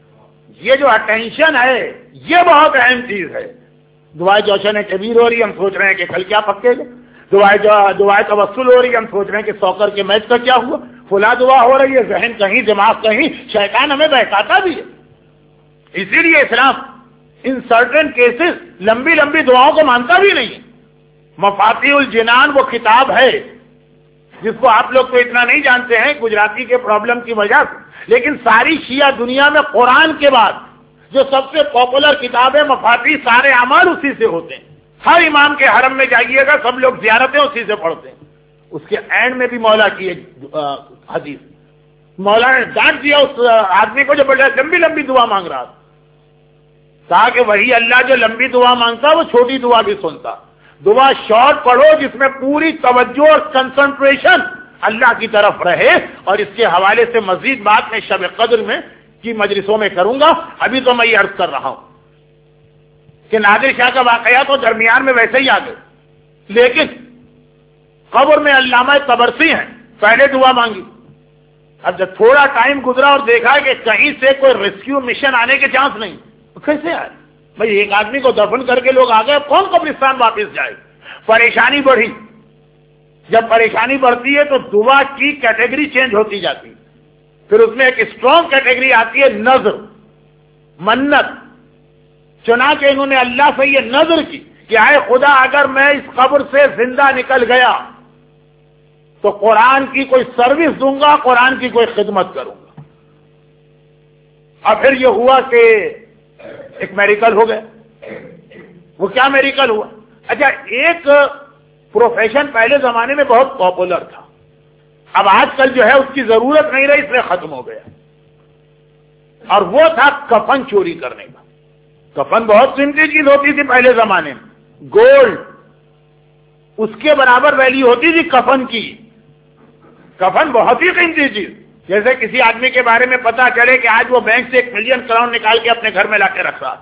یہ جو اٹینشن ہے یہ بہت اہم چیز ہے۔ دعائے جوشن کبیر ہو رہی ہے، ہم سوچ رہے ہیں کہ کل کیا پکے گا، دعائے توسل ہو رہی ہے، ہم سوچ رہے ہیں کہ سوکر کے میچ کا کیا ہوا، فلاں دعا ہو رہی ہے، ذہن کہیں دماغ کہیں، شیطان ہمیں بہکاتا بھی ہے۔ اسی لیے اسلام ان سرٹن کیسز لمبی لمبی دعاؤں کو مانتا بھی نہیں ہے۔ مفاتیح الجنان وہ کتاب ہے جس کو آپ لوگ تو اتنا نہیں جانتے ہیں گجراتی کے پرابلم کی وجہ سے، لیکن ساری شیعہ دنیا میں قرآن کے بعد جو سب سے پاپولر کتاب ہے مفاتیح، سارے اعمال اسی سے ہوتے ہیں۔ ہر امام کے حرم میں جائیے گا سب لوگ زیارتیں اسی سے پڑھتے ہیں۔ اس کے اینڈ میں بھی مولا کی ایک حدیث، مولا نے ڈانٹ دیا اس آدمی کو جو بڑا لمبی لمبی دعا مانگ رہا تھا، کہا کہ وہی اللہ جو لمبی دعا مانگتا وہ چھوٹی دعا بھی سنتا۔ دعا شارٹ پڑھو جس میں پوری توجہ اور کنسنٹریشن اللہ کی طرف رہے، اور اس کے حوالے سے مزید بات میں شب قدر میں کی مجلسوں میں کروں گا۔ ابھی تو میں یہ عرض کر رہا ہوں کہ نادر شاہ کا واقعہ تو درمیان میں ویسے ہی آ گئے۔ لیکن قبر میں علامہ طبرسی ہیں، پہلے دعا مانگی. اب جب تھوڑا ٹائم گزرا اور دیکھا کہ کہیں سے کوئی ریسکیو مشن آنے کے چانس نہیں، تو کیسے آئے بھائی؟ ایک آدمی کو دفن کر کے لوگ آ گئے، کون قبرستان واپس جائے؟ پریشانی بڑھی. جب پریشانی بڑھتی ہے تو دعا کی کیٹیگری چینج ہوتی جاتی ہے. پھر اس میں ایک اسٹرانگ کیٹیگری آتی ہے نذر، منت. چنانچہ انہوں نے اللہ سے یہ نذر کی کہ اے خدا اگر میں اس قبر سے زندہ نکل گیا تو قرآن کی کوئی سروس دوں گا، قرآن کی کوئی خدمت کروں گا. اور پھر یہ ہوا کہ ایک میریکل ہو گیا. وہ کیا میریکل ہوا؟ اچھا، ایک پروفیشن پہلے زمانے میں بہت پاپولر تھا، اب آج کل جو ہے اس کی ضرورت نہیں رہی، اس لیے ختم ہو گیا. اور وہ تھا کفن چوری کرنے کا. کفن بہت قیمتی چیز ہوتی تھی پہلے زمانے میں، گولڈ اس کے برابر ویلیو ہوتی تھی کفن کی. کفن بہت ہی قیمتی چیز. جیسے کسی آدمی کے بارے میں پتا چلے کہ آج وہ بینک سے 1 ملین کراؤن نکال کے اپنے گھر میں لا کے رکھ رہا.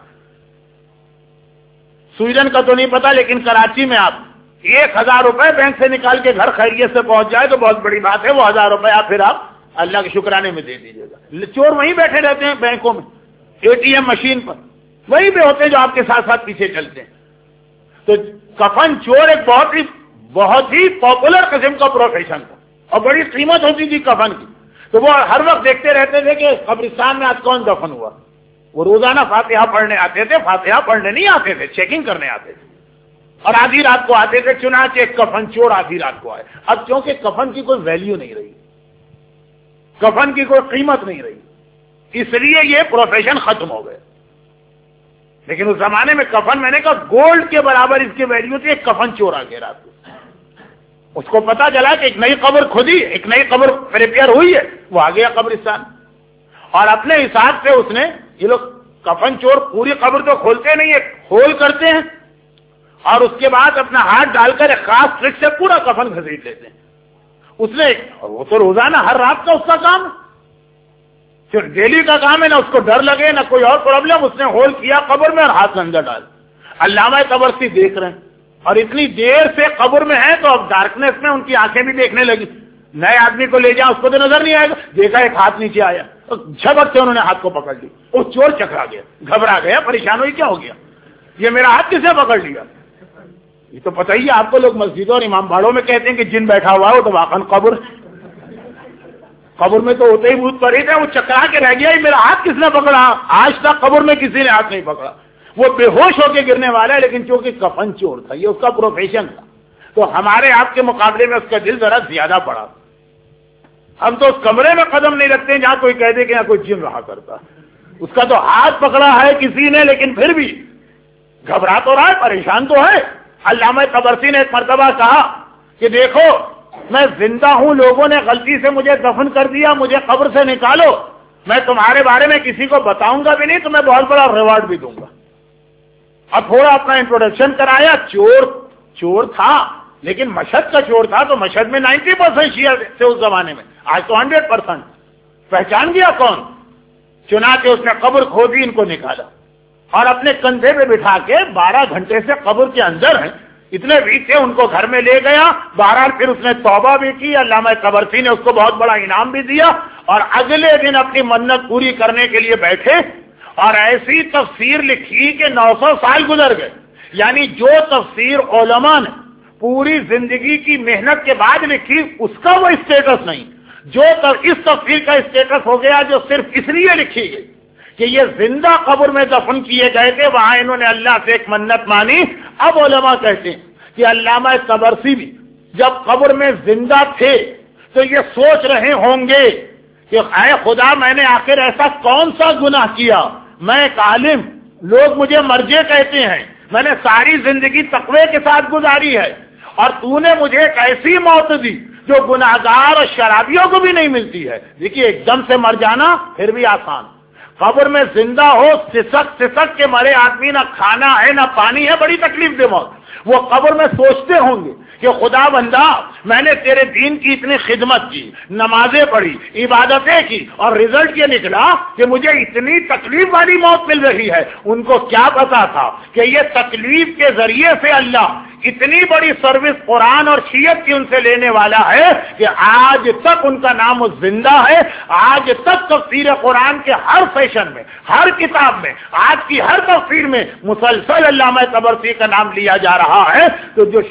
سویڈن کا تو نہیں پتا، لیکن کراچی میں آپ 1000 روپے بینک سے نکال کے گھر خیریت سے پہنچ جائے تو بہت بڑی بات ہے. وہ 1000 روپے پھر آپ اللہ کے شکرانے میں دے دیجیے گا. چور وہیں بیٹھے رہتے ہیں بینکوں میں، ATM مشین پر وہیں پہ ہوتے ہیں جو آپ کے ساتھ ساتھ پیچھے چلتے ہیں. تو کفن چور ایک بہت ہی پاپولر قسم کا پروفیشن تھا اور بڑی قیمت ہوتی تھی کفن کی. تو وہ ہر وقت دیکھتے رہتے تھے کہ قبرستان میں آج کون دفن ہوا. وہ روزانہ فاتحہ پڑھنے آتے تھے. فاتحہ پڑھنے نہیں آتے تھے، چیکنگ کرنے آتے تھے. اور آدھی رات کو آتے تھے. چنانچہ ایک کفن چور آدھی رات کو آئے. اب کیونکہ کفن کی کوئی ویلیو نہیں رہی، کفن کی کوئی قیمت نہیں رہی، اس لیے یہ پروفیشن ختم ہو گئے. لیکن اس زمانے میں کفن، میں نے کہا گولڈ کے برابر اس کی ویلیو تھی. ایک کفن چور آ گیا رات کو، اس کو پتا چلا کہ ایک نئی قبر کھودی، ایک نئی قبر پریپیئر ہوئی ہے. وہ آ گیا قبرستان اور اپنے حساب سے اس نے، یہ لوگ کفن چور پوری قبر تو کھولتے نہیں ہے، ہول کرتے ہیں اور اس کے بعد اپنا ہاتھ ڈال کر ایک خاص ٹرک سے پورا کفن گھسیٹ لیتے ہیں. اس نے، وہ تو روزانہ ہر رات کا اس کا کام ہے، صرف ڈیلی کا کام ہے. نہ اس کو ڈر لگے نہ کوئی اور پرابلم. اس نے ہول کیا قبر میں اور ہاتھ اندر ڈال. علامہ طبرسی دیکھ رہے ہیں اور اتنی دیر سے قبر میں ہے تو اب ڈارکنیس میں ان کی آنکھیں بھی دیکھنے لگی. نئے آدمی کو لے جاؤ اس کو تو نظر نہیں آئے گا. دیکھا ایک ہاتھ نیچے آیا، جھپٹ سے انہوں نے ہاتھ کو پکڑ لی. وہ چور چکرا گیا، گھبرا گیا، پریشان ہوئی کیا ہو گیا، یہ میرا ہاتھ کسے پکڑ لیا. یہ تو پتہ ہی ہے آپ کو، لوگ مسجدوں اور امام باڑوں میں کہتے ہیں کہ جن بیٹھا ہوا ہے وہ تو واقعاً قبر میں تو ہوتے ہی بھوت پڑی تھے. وہ چکرا کے رہ گیا، یہ میرا ہاتھ کس نے پکڑا. آج تک قبر میں کسی نے ہاتھ نہیں پکڑا. وہ بے ہوش ہو کے گرنے والا ہے، لیکن چونکہ کفن چور تھا، یہ اس کا پروفیشن تھا، تو ہمارے آپ کے مقابلے میں اس کا دل ذرا زیادہ پڑا. ہم تو اس کمرے میں قدم نہیں رکھتے جہاں کوئی کہہ دے کہ یہاں کوئی جن رہا کرتا. اس کا تو ہاتھ پکڑا ہے کسی نے، لیکن پھر بھی گھبرا تو رہا ہے، پریشان تو ہے. علامہ طبرسی نے ایک مرتبہ کہا کہ دیکھو میں زندہ ہوں، لوگوں نے غلطی سے مجھے دفن کر دیا، مجھے قبر سے نکالو، میں تمہارے بارے میں کسی کو بتاؤں گا بھی نہیں، تمہیں بہت بڑا ریوارڈ بھی دوں گا. اب تھوڑا اپنا انٹروڈکشن کرایا. چور تھا لیکن مشہد کا چور تھا، تو مشہد میں 90% شیعہ تھے اس زمانے میں، آج تو 100%. پہچان گیا کون. چنانچہ اس نے قبر کھودی، ان کو نکالا اور اپنے کندھے پہ بٹھا کے 12 گھنٹے سے قبر کے اندر ہیں. اتنے ویک تھے، ان کو گھر میں لے گیا. بہرحال پھر اس نے توبہ بھی کی. علامہ طبرسی نے اس کو بہت بڑا انعام بھی دیا اور اگلے دن اپنی منت پوری کرنے کے لیے بیٹھے اور ایسی تفسیر لکھی کہ 900 سال گزر گئے. یعنی جو تفسیر علماء نے پوری زندگی کی محنت کے بعد لکھی، اس کا وہ اسٹیٹس نہیں. جو اس تفسیر کا اسٹیٹس ہو گیا جو صرف اس لیے لکھی گئی کہ یہ زندہ قبر میں دفن کیے گئے تھے، وہاں انہوں نے اللہ سے ایک منت مانی. اب علماء کہتے ہیں کہ علامہ طبرسی بھی جب قبر میں زندہ تھے تو یہ سوچ رہے ہوں گے کہ اے خدا، میں نے آخر ایسا کون سا گناہ کیا، میں ایک عالم، لوگ مجھے مرجع کہتے ہیں، میں نے ساری زندگی تقوی کے ساتھ گزاری ہے اور تو نے مجھے ایک ایسی موت دی جو گناہگار اور شرابیوں کو بھی نہیں ملتی ہے. دیکھیے، ایک دم سے مر جانا پھر بھی آسان، قبر میں زندہ ہو سسک کے مرے آدمی، نہ کھانا ہے نہ پانی ہے، بڑی تکلیف دہ موت. وہ قبر میں سوچتے ہوں گے کہ خدا بندہ، میں نے تیرے دین کی اتنی خدمت کی، نمازیں پڑھی، عبادتیں کی اور رزلٹ یہ نکلا کہ مجھے اتنی تکلیف والی موت مل رہی ہے. ان کو کیا پتا تھا کہ یہ تکلیف کے ذریعے سے اللہ اتنی بڑی سروس قرآن اور شیعت کی ان سے لینے والا ہے کہ آج تک ان کا نام زندہ ہے. آج تک تفسیر قرآن کے ہر سیشن میں، ہر کتاب میں، آج کی ہر تفسیر میں مسلسل علامہ طبرسی کا نام لیا جا رہا ہے. تو جو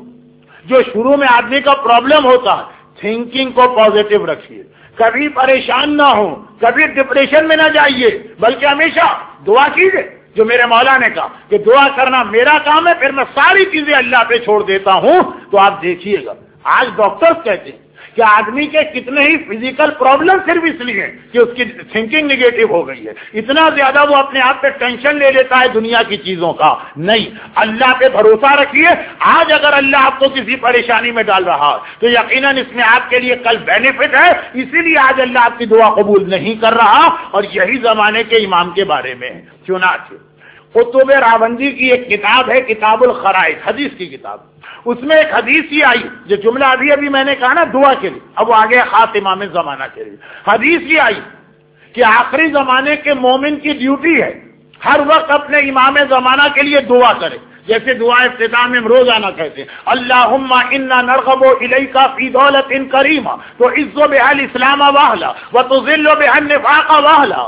شروع میں آدمی کا پرابلم ہوتا ہے، تھنکنگ کو پازیٹو رکھیے، کبھی پریشان نہ ہو، کبھی ڈپریشن میں نہ جائیے، بلکہ ہمیشہ دعا کیجیے. جو میرے مولا نے کہا کہ دعا کرنا میرا کام ہے، پھر میں ساری چیزیں اللہ پہ چھوڑ دیتا ہوں. تو آپ دیکھیے گا آج ڈاکٹرز کہتے ہیں کہ آدمی کے کتنے ہی فزیکل پرابلم صرف اس لیے کہ اس کی تھنکنگ نگیٹو ہو گئی ہے. اتنا زیادہ وہ اپنے آپ پہ ٹینشن لے لیتا ہے دنیا کی چیزوں کا. نہیں، اللہ پہ بھروسہ رکھیے. آج اگر اللہ آپ کو کسی پریشانی میں ڈال رہا ہے تو یقیناً اس میں آپ کے لیے کل بینیفٹ ہے. اسی لیے آج اللہ آپ کی دعا قبول نہیں کر رہا. اور یہی زمانے کے امام کے بارے میں ہے. چنانچہ قطب راوندی کی ایک کتاب ہے، کتاب الخرائط، حدیث کی کتاب. اس میں ایک حدیث ہی آئی جو جملہ ابھی میں نے کہا نا دعا کے لیے، اب وہ آگے خاص امام زمانہ کے لیے. حدیث یہ آئی کہ آخری زمانے کے مومن کی ڈیوٹی ہے ہر وقت اپنے امام زمانہ کے لیے دعا کرے. جیسے دعا افتتاح میں روزانہ کہتے ہیں اللہم انا نرغب الیک فی دولت کریمہ تعز بها الاسلام واہلا وتذل بها النفاق واہلا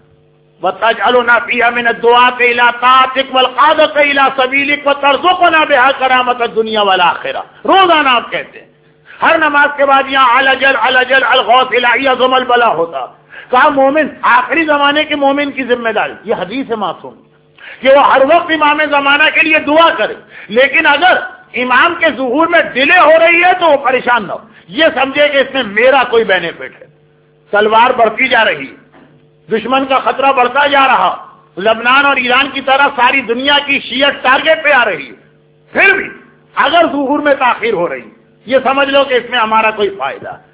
وتجعلنا فيها من الدعاء الى طاعتك والقادة الى سبيلك وترزقنا بها کرامت الدنیا والآخرہ. روزانہ آپ کہتے ہیں. ہر نماز کے بعد یہاں علجل علجل الغوث الہی عظم البلا ہوتا. کہا مومن آخری زمانے کے مومن کی ذمہ داری، یہ حدیث ہے معصوم، کہ وہ ہر وقت امام زمانہ کے لیے دعا کرے. لیکن اگر امام کے ظہور میں ڈیلے ہو رہی ہے تو وہ پریشان نہ ہو، یہ سمجھے کہ اس میں میرا کوئی بینیفٹ ہے. تلوار بڑھتی جا رہی ہے، دشمن کا خطرہ بڑھتا جا رہا، لبنان اور ایران کی طرح ساری دنیا کی شیعت ٹارگٹ پہ آ رہی ہے، پھر بھی اگر ظہور میں تاخیر ہو رہی یہ سمجھ لو کہ اس میں ہمارا کوئی فائدہ ہے.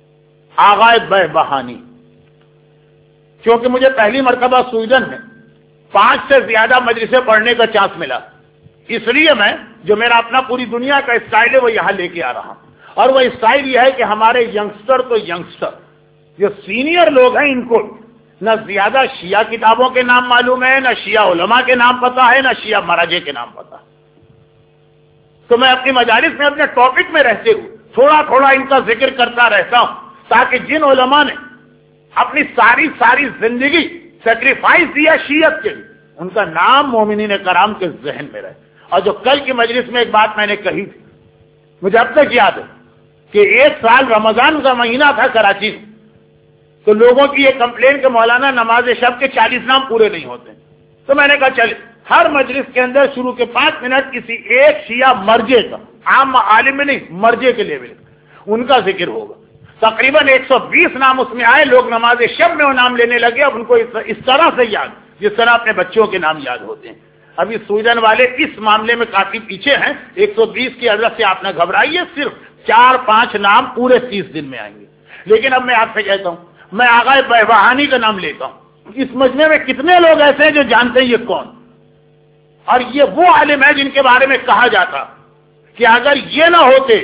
آغائے بے بہانی، کیونکہ مجھے پہلی مرتبہ سویڈن میں 5 سے زیادہ مجلسیں پڑھنے کا چانس ملا، اس لیے میں جو میرا اپنا پوری دنیا کا اسٹائل ہے وہ یہاں لے کے آ رہا ہوں. اور وہ اسٹائل یہ ہے کہ ہمارے ینگسٹر جو سینئر لوگ ہیں ان کو نہ زیادہ شیعہ کتابوں کے نام معلوم ہے، نہ شیعہ علماء کے نام پتا ہے، نہ شیعہ مراجع کے نام پتا. تو میں اپنی مجالس میں اپنے ٹاپک میں رہتے ہوئے تھوڑا تھوڑا ان کا ذکر کرتا رہتا ہوں، تاکہ جن علماء نے اپنی ساری زندگی سیکریفائس دیا شیعت کے لیے، ان کا نام مومنین کرام کے ذہن میں رہے. اور جو کل کی مجلس میں ایک بات میں نے کہی تھی، مجھے اب تک یاد ہے کہ ایک سال رمضان کا مہینہ تھا کراچی میں، تو لوگوں کی یہ کمپلین کہ مولانا نماز شب کے 40 نام پورے نہیں ہوتے. تو میں نے کہا چلے ہر مجلس کے اندر شروع کے 5 منٹ کسی ایک شیعہ مرجع کا، عام عالم میں نہیں، مرجع کے لیول کا ان کا ذکر ہوگا. تقریباً 120 نام اس میں آئے. لوگ نماز شب میں وہ نام لینے لگے. اب ان کو اس طرح سے یاد جس طرح اپنے بچوں کے نام یاد ہوتے ہیں. ابھی سویڈن والے اس معاملے میں کافی پیچھے ہیں. 120 کی حضرت سے آپ نہ گھبرائیے، صرف 4-5 نام پورے 30 دن میں آئیں گے. لیکن اب میں آپ سے کہتا ہوں، میں آغائے بہبہانی کا نام لیتا ہوں. اس مجمع میں کتنے لوگ ایسے ہیں جو جانتے ہیں یہ کون؟ اور یہ وہ عالم ہے جن کے بارے میں کہا جاتا کہ اگر یہ نہ ہوتے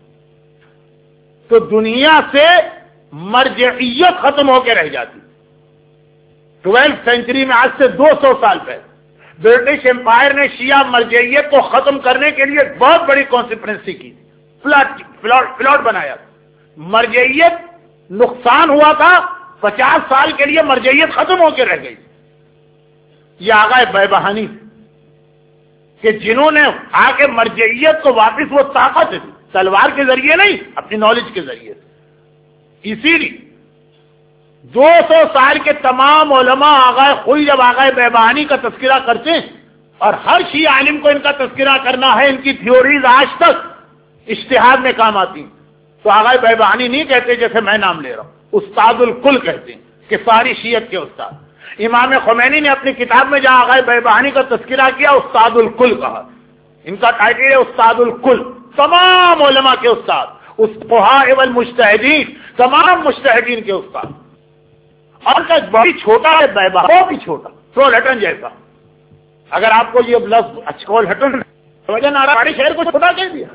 تو دنیا سے مرجعیت ختم ہو کے رہ جاتی. 12ویں سینچری میں آج سے 200 سال پہلے برٹش امپائر نے شیعہ مرجعیت کو ختم کرنے کے لیے بہت بڑی کانسپریسی کی، پلاٹ بنایا. مرجعیت نقصان ہوا تھا، 50 سال کے لیے مرجعیت ختم ہو کے رہ گئی. یہ آغائے بے بہانی کہ جنہوں نے آ کے مرجعیت کو واپس وہ طاقت دی، تلوار کے ذریعے نہیں، اپنی نالج کے ذریعے. اسی لیے 200 سال کے تمام علماء آغائے خوئی جب آغائے بے بہانی کا تذکرہ کرتے ہیں، اور ہر شیعہ عالم کو ان کا تذکرہ کرنا ہے، ان کی تھیوریز آج تک اجتہاد میں کام آتی ہیں. تو آغائے بے بہانی نہیں کہتے جیسے میں نام لے رہا ہوں، استاد الکل کہتے ہیں کہ ساری شیعت کے استاد. امام خمینی نے اپنی کتاب میں جہاں آغائے بے بہانی کا تذکرہ کیا استاد الکل کہا. ان کا ٹائٹل ہے استاد الکل، تمام علماء کے استاد، فقہاء والمجتہدین، تمام مجتہدین کے استاد. اور کا بہت چھوٹا ہے بے بہانی، بہت ہی چھوٹا، ٹرولٹن جیسا. اگر آپ کو یہ لفظ ٹرولٹن وجہ نہ رہا، شہر کو چھوٹا کہہ دیا.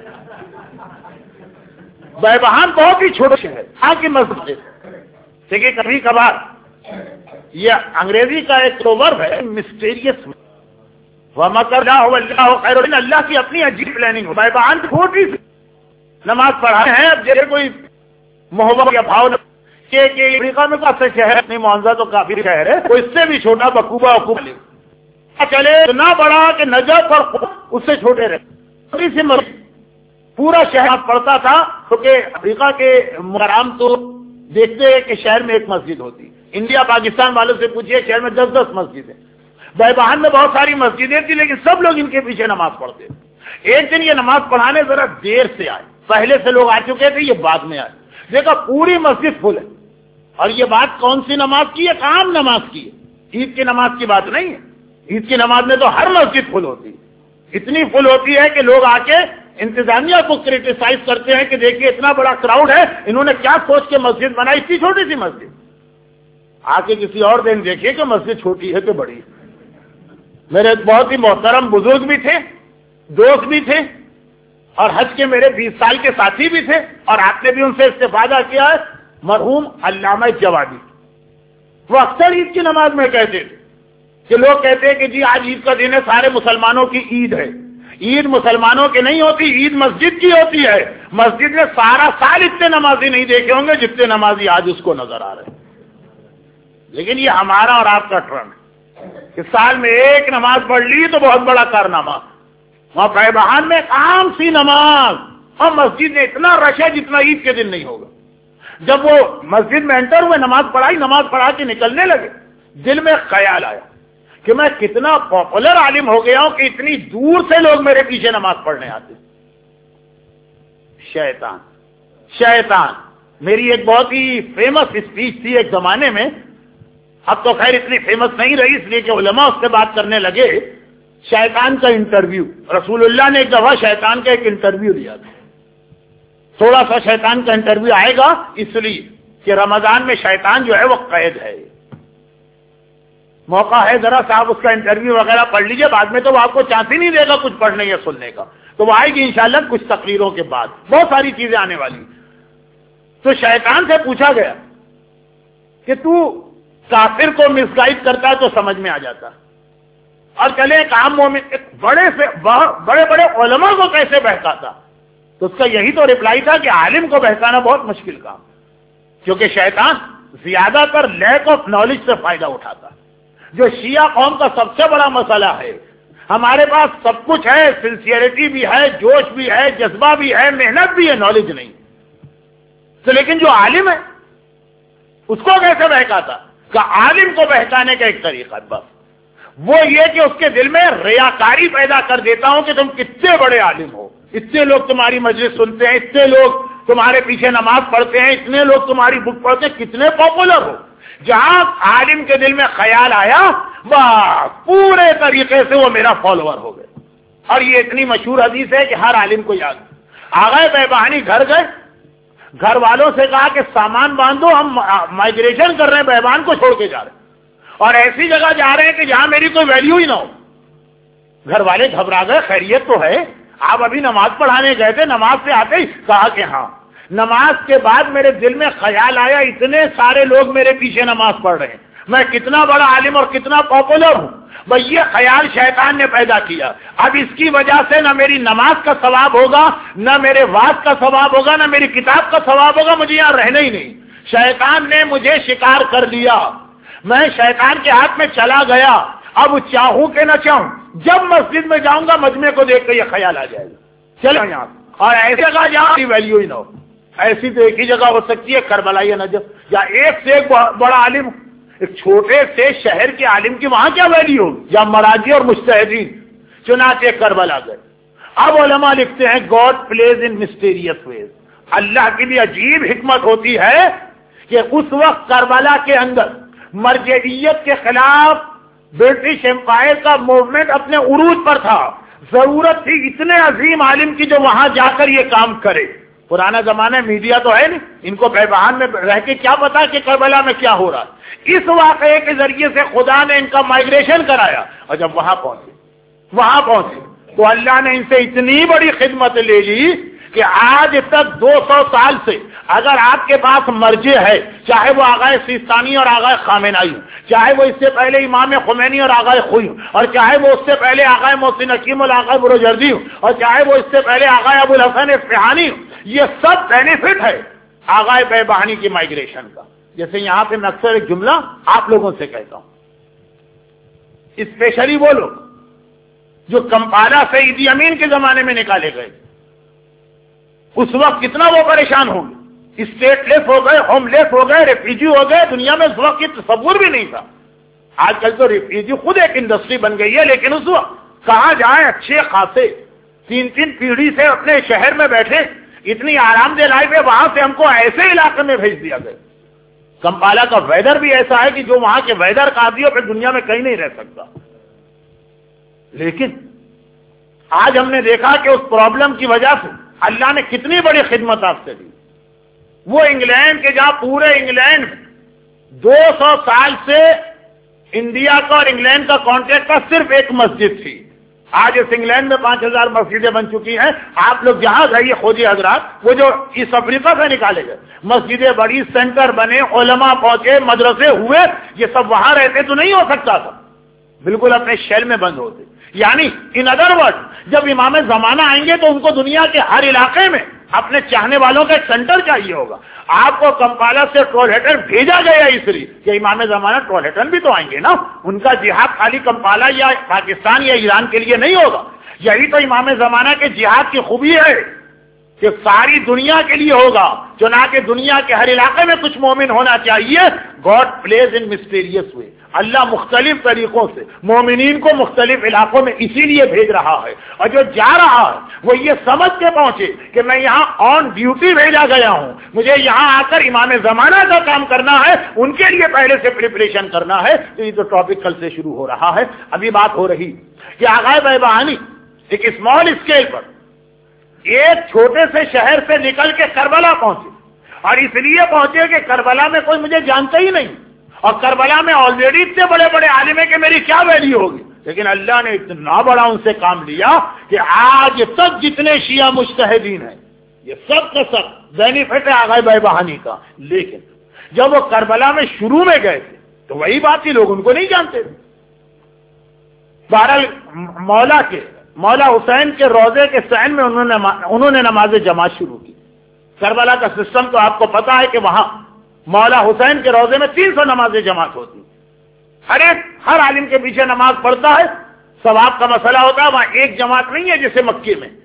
بے بہان بہت ہی چھوٹا شہر، آج کی مسجد. دیکھیے کبھی کبھار یہ انگریزی کا ایک پروورب ہے، مسٹیریس. وَمَكَرَ اللَّهُ وَاللَّهُ خَيْرُ، اللہ کی اپنی عجیب پلاننگ ہو. بہان چھوٹی سی نماز پڑھاتے ہیں. اب جیسے کوئی محبت یا بھاؤ کہ افریقہ میں کافی شہر اپنی معاوضہ تو کافی شہر ہے، وہ اس سے بھی چھوٹا بکوبا چلے اتنا بڑا کہ نجف اور اس سے چھوٹے رہے. پورا شہر پڑتا تھا کیونکہ افریقہ کے مقام تو دیکھتے ہیں کہ شہر میں ایک مسجد ہوتی. انڈیا پاکستان والوں سے پوچھئے شہر میں 10 مسجدیں. بہان میں بہت ساری مسجدیں تھی لیکن سب لوگ ان کے پیچھے نماز پڑھتے. ایک دن یہ نماز پڑھانے ذرا دیر سے آئے، پہلے سے لوگ آ چکے تھے، یہ بعد میں آئے. دیکھا پوری مسجد فل ہے. اور یہ بات کون سی نماز کی ہے؟ عام نماز کی ہے، عید کی نماز کی بات نہیں ہے. عید کی نماز میں تو ہر مسجد فل ہوتی ہے. اتنی فل ہوتی ہے کہ لوگ آ کے انتظامیہ کو کرٹیسائز کرتے ہیں کہ دیکھیے اتنا بڑا کراؤڈ ہے، انہوں نے کیا سوچ کے مسجد بنائی، اتنی چھوٹی سی مسجد. آ کے کسی اور دن دیکھیے کہ مسجد چھوٹی ہے کہ بڑی. میرے بہت ہی محترم بزرگ بھی تھے، دوست بھی تھے، اور حج کے میرے 20 سال کے ساتھی بھی تھے، اور آپ نے بھی ان سے استفادہ کیا ہے. مرحوم علامہ جوادی، وہ اکثر عید کی نماز میں کہتے تھے کہ لوگ کہتے ہیں کہ جی آج عید کا دن ہے، سارے مسلمانوں کی عید ہے. عید مسلمانوں کی نہیں ہوتی، عید مسجد کی ہوتی ہے. مسجد میں سارا سال اتنے نمازی نہیں دیکھے ہوں گے جتنے نمازی آج اس کو نظر آ رہے ہیں. لیکن یہ ہمارا اور آپ کا ٹرن ہے کہ سال میں ایک نماز پڑھ لی تو بہت بڑا کارنامہ. وہاں بہان میں عام سی نماز، اور مسجد میں اتنا رش ہے جتنا عید کے دن نہیں ہوگا. جب وہ مسجد میں انٹر ہوئے، نماز پڑھا کے نکلنے لگے، دل میں خیال آیا کہ میں کتنا پاپولر عالم ہو گیا ہوں کہ اتنی دور سے لوگ میرے پیچھے نماز پڑھنے آتے. شیطان میری ایک بہت ہی فیمس اسپیچ تھی ایک زمانے میں، اب تو خیر اتنی فیمس نہیں رہی اس لیے کہ علماء اس سے بات کرنے لگے. شیطان کا انٹرویو، رسول اللہ نے ایک دفعہ شیطان کا ایک انٹرویو لیا تھا. تھوڑا سا شیطان کا انٹرویو آئے گا اس لیے کہ رمضان میں شیطان جو ہے وہ قید ہے. موقع ہے ذرا صاحب اس کا انٹرویو وغیرہ پڑھ لیجئے، بعد میں تو وہ آپ کو چانس ہی نہیں دے گا کچھ پڑھنے یا سننے کا. تو وہ آئے گی انشاءاللہ کچھ تقریروں کے بعد، بہت ساری چیزیں آنے والی. تو شیطان سے پوچھا گیا کہ تو کافر کو مس گائیڈ کرتا تو سمجھ میں آ جاتا، اور چلے ایک عام مومن بڑے بڑے علماء کو کیسے بہکاتا؟ تو اس کا یہی تو ریپلائی تھا کہ عالم کو بہکانا بہت مشکل کام، کیونکہ شیطان زیادہ تر لیک آف نالج سے فائدہ اٹھاتا. جو شیعہ قوم کا سب سے بڑا مسئلہ ہے، ہمارے پاس سب کچھ ہے، سنسیئرٹی بھی ہے، جوش بھی ہے، جذبہ بھی ہے، محنت بھی ہے، نالج نہیں. تو لیکن جو عالم ہے اس کو کیسے بہکاتا؟ کہ عالم کو بہکانے کا ایک طریقہ بس وہ یہ کہ اس کے دل میں ریاکاری پیدا کر دیتا ہوں کہ تم کتنے بڑے عالم ہو، اتنے لوگ تمہاری مجلس سنتے ہیں، اتنے لوگ تمہارے پیچھے نماز پڑھتے ہیں، اتنے لوگ تمہاری بک پڑھتے ہیں، کتنے پاپولر ہو. جہاں عالم کے دل میں خیال آیا بس پورے طریقے سے وہ میرا فالوور ہو گئے. اور یہ اتنی مشہور حدیث ہے کہ ہر عالم کو یاد. آگئے بہبانی گھر گئے، گھر والوں سے کہا کہ سامان باندھو، ہم مائگریشن کر رہے ہیں، بہبان کو چھوڑ کے جا رہے ہیں، اور ایسی جگہ جا رہے ہیں کہ جہاں میری کوئی ویلیو ہی نہ ہو. گھر والے گھبرا گئے، خیریت تو ہے؟ آپ ابھی نماز پڑھانے گئے تھے، نماز سے آتے ہی کہا کہ ہاں. نماز کے بعد میرے دل میں خیال آیا اتنے سارے لوگ میرے پیچھے نماز پڑھ رہے ہیں، میں کتنا بڑا عالم اور کتنا پاپولر ہوں. بھئی یہ خیال شیطان نے پیدا کیا. اب اس کی وجہ سے نہ میری نماز کا ثواب ہوگا، نہ میرے وعظ کا ثواب ہوگا، نہ میری کتاب کا ثواب ہوگا، مجھے یہاں رہنا ہی نہیں. شیطان نے مجھے شکار کر لیا، میں شیطان کے ہاتھ میں چلا گیا. اب چاہوں کہ نہ چاہوں جب مسجد میں جاؤں گا مجمع کو دیکھ کے یہ خیال آ جائے گا چلو یہاں، اور ایسی جگہ جہاں ویلیو ہی نہ ہو. ایسی تو ایک ہی جگہ ہو سکتی ہے، کربلا یا نجف، یا ایک سے ایک بڑا عالم، ایک چھوٹے سے شہر کے عالم کی وہاں کیا ویلیو ہو، یا مراجی اور مجتہدین. چنانچہ کربلا گئے. اب علماء لکھتے ہیں گاڈ پلیز ان مسٹیریس ویز. اللہ کی بھی عجیب حکمت ہوتی ہے کہ اس وقت کربلا کے اندر مرجعیت کے خلاف برٹش امپائر کا موومنٹ اپنے عروج پر تھا. ضرورت تھی اتنے عظیم عالم کی جو وہاں جا کر یہ کام کرے. پرانا زمانہ میڈیا تو ہے نہیں، ان کو بہبہان میں رہ کے کیا پتا کہ کربلا میں کیا ہو رہا. اس واقعے کے ذریعے سے خدا نے ان کا مائگریشن کرایا، اور جب وہاں پہنچے تو اللہ نے ان سے اتنی بڑی خدمت لے لی کہ آج تک 200 سال سے اگر آپ کے پاس مرجع ہے، چاہے وہ آغائے سیستانی اور آغائے خامنائی ہوں، چاہے وہ اس سے پہلے امام خمینی اور آغائے خوئی ہوں، اور چاہے وہ اس سے پہلے آغائے محسن حکیم اور آغائے بروجردی ہوں، اور چاہے وہ اس سے پہلے آغائے ابو الحسن اصفہانی ہوں، یہ سب بینیفٹ ہے آغائے بیبہانی کی مائگریشن کا. جیسے یہاں پہ میں اکثر ایک جملہ آپ لوگوں سے کہتا ہوں، اسپیشلی وہ لوگ جو کمپالا سے عیدی امین کے زمانے میں نکالے گئے، اس وقت کتنا وہ پریشان ہوں گے، اسٹیٹ لیس ہو گئے، ہوم لیس ہو گئے، ریفیوجی ہو گئے. دنیا میں اس وقت یہ تصور بھی نہیں تھا. آج کل تو ریفیوجی خود ایک انڈسٹری بن گئی ہے، لیکن اس وقت کہاں جائیں اچھے خاصے 3 پیڑھی سے اپنے شہر میں بیٹھے، اتنی آرام دہ لائف ہے، وہاں سے ہم کو ایسے علاقے میں بھیج دیا گیا. کمپالا کا ویدر بھی ایسا ہے کہ جو وہاں کے ویدر کا عادی ہو پھر دنیا میں کہیں نہیں رہ سکتا. لیکن آج ہم نے دیکھا کہ اس پرابلم کی وجہ سے اللہ نے کتنی بڑی خدمت آپ سے دی. وہ انگلینڈ کے جہاں پورے انگلینڈ 200 سال سے انڈیا کا اور انگلینڈ کا کانٹیکٹ کا صرف ایک مسجد تھی. آج اس انگلینڈ میں 5000 مسجدیں بن چکی ہیں. آپ لوگ جہاں گئیے خوجی حضرات، وہ جو اس افریقہ سے نکالے گئے مسجدیں بڑی، سینٹر بنے، علماء پہنچے، مدرسے ہوئے، یہ سب وہاں رہتے تو نہیں ہو سکتا تھا، بالکل اپنے شیل میں بند ہوتے. یعنی ان ادر ورڈ جب امام زمانہ آئیں گے تو ان کو دنیا کے ہر علاقے میں اپنے چاہنے والوں کا ایک سینٹر چاہیے ہوگا. آپ کو کمپالا سے ٹرولہیٹن بھیجا گیا اس لیے کہ امام زمانہ ٹرولہیٹن بھی تو آئیں گے نا. ان کا جہاد خالی کمپالا یا پاکستان یا ایران کے لیے نہیں ہوگا. یہی تو امام زمانہ کے جہاد کی خوبی ہے کہ ساری دنیا کے لیے ہوگا. چنانچہ دنیا کے ہر علاقے میں کچھ مومن ہونا چاہیے. گاڈ پلیز ان مسٹیریس وے. اللہ مختلف طریقوں سے مومنین کو مختلف علاقوں میں اسی لیے بھیج رہا ہے، اور جو جا رہا ہے وہ یہ سمجھ کے پہنچے کہ میں یہاں آن ڈیوٹی بھیجا گیا ہوں، مجھے یہاں آ کر امام زمانہ کا کام کرنا ہے، ان کے لیے پہلے سے پریپریشن کرنا ہے. تو یہ تو ٹاپک کل سے شروع ہو رہا ہے. ابھی بات ہو رہی کہ آغائے بیبہانی ایک اسمال اسکیل پر ایک چھوٹے سے شہر سے نکل کے کربلا پہنچے، اور اس لیے پہنچے کہ کربلا میں کوئی مجھے جانتا ہی نہیں، اور کربلا میں آلریڈی اتنے بڑے بڑے عالم ہیں کہ میری کیا ویلیو ہوگی. لیکن اللہ نے اتنا بڑا ان سے کام لیا کہ آج تک جتنے شیعہ مجتہدین ہیں یہ سب کا سب بینیفٹ ہے آغائے بیبہانی کا. لیکن جب وہ کربلا میں شروع میں گئے تھے تو وہی بات تھی، لوگ ان کو نہیں جانتے تھے. بہرحال مولا حسین کے روضے کے سین میں انہوں نے نماز جماعت شروع کی. کربلا کا سسٹم تو آپ کو پتا ہے کہ وہاں مولا حسین کے روضے میں 300 نمازیں جماعت ہوتی. ہر عالم کے پیچھے نماز پڑھتا ہے، ثواب کا مسئلہ ہوتا ہے. وہاں ایک جماعت نہیں ہے جیسے مکے میں،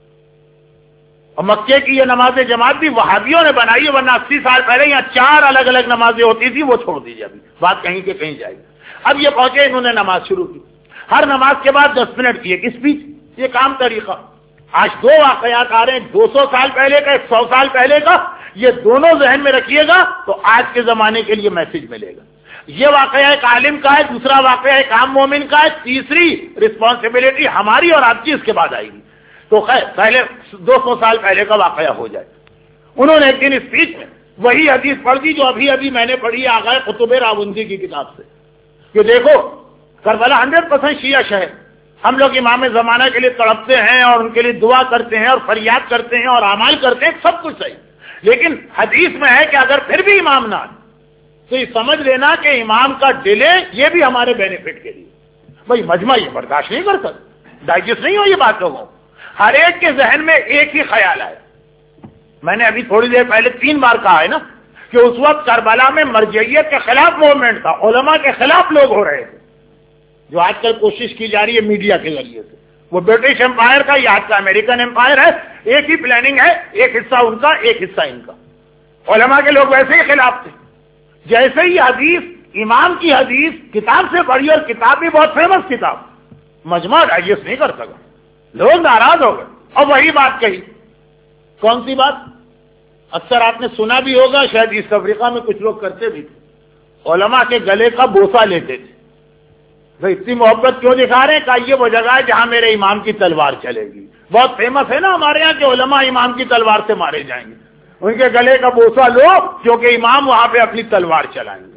اور مکے کی یہ نماز جماعت بھی وہابیوں نے بنائی ہے، ورنہ 80 سال پہلے یہاں 4 الگ الگ نمازیں ہوتی تھی، وہ چھوڑ دیجیے، ابھی بات کہیں کہ کہیں جائے گی. اب یہ پہنچے، انہوں نے نماز شروع کی. ہر نماز کے بعد 10 منٹ کی ایک اسپیچ. یہ کام طریقہ. آج 2 واقعات آ رہے ہیں، 200 سال پہلے کا، 100 سال پہلے کا. یہ دونوں ذہن میں رکھیے گا تو آج کے زمانے کے لیے میسج ملے گا. یہ واقعہ ایک عالم کا ہے، دوسرا واقعہ ایک عام مومن کا ہے، تیسری رسپانسبلٹی ہماری اور آپ کی اس کے بعد آئے گی. تو خیر پہلے 200 سال پہلے کا واقعہ ہو جائے. انہوں نے ایک دن اسپیچ میں وہی حدیث پڑھ دی جو ابھی میں نے پڑھی آغائے قطب راوندی کی کتاب سے، کہ دیکھو کربلا 100% شیعہ شہر، ہم لوگ امام زمانہ کے لیے تڑپتے ہیں اور ان کے لیے دعا کرتے ہیں اور فریاد کرتے ہیں اور اعمال کرتے ہیں، سب کچھ صحیح. لیکن حدیث میں ہے کہ اگر پھر بھی امام نہ آئے تو یہ سمجھ لینا کہ امام کا ڈیلے یہ بھی ہمارے بینیفٹ کے لیے. بھائی مجمع یہ برداشت نہیں کر سکتا، ڈائجسٹ نہیں ہو یہ بات لوگوں. ہر ایک کے ذہن میں ایک ہی خیال ہے. میں نے ابھی تھوڑی دیر پہلے 3 بار کہا ہے نا کہ اس وقت کربلا میں مرجعیت کے خلاف موومنٹ تھا، علماء کے خلاف لوگ ہو رہے تھے، جو آج کل کوشش کی جا رہی ہے میڈیا کے ذریعے سے. وہ برٹش امپائر کا، یہ آج کا امریکن امپائر ہے، ایک ہی پلاننگ ہے، ایک حصہ ان کا ایک حصہ ان کا. علماء کے لوگ ویسے ہی خلاف تھے. جیسے ہی حدیث، امام کی حدیث کتاب سے پڑھی، اور کتاب بھی بہت فیمس کتاب، مجمع ڈائجسٹ نہیں کر سکا، لوگ ناراض ہو گئے اور وہی بات کہی. کون سی بات؟ اکثر آپ نے سنا بھی ہوگا، شاید ایسٹ افریقہ میں کچھ لوگ کرتے بھی تھے، علماء کے گلے کا بوسہ لیتے تھے. بھائی اتنی محبت کیوں دکھا رہے ہیں؟ کہ یہ وہ جگہ ہے جہاں میرے امام کی تلوار چلے گی. بہت فیمس ہے نا ہمارے یہاں کہ علماء امام کی تلوار سے مارے جائیں گے. ان کے گلے کا بوسہ لو کیونکہ امام وہاں پہ اپنی تلوار چلائیں گے.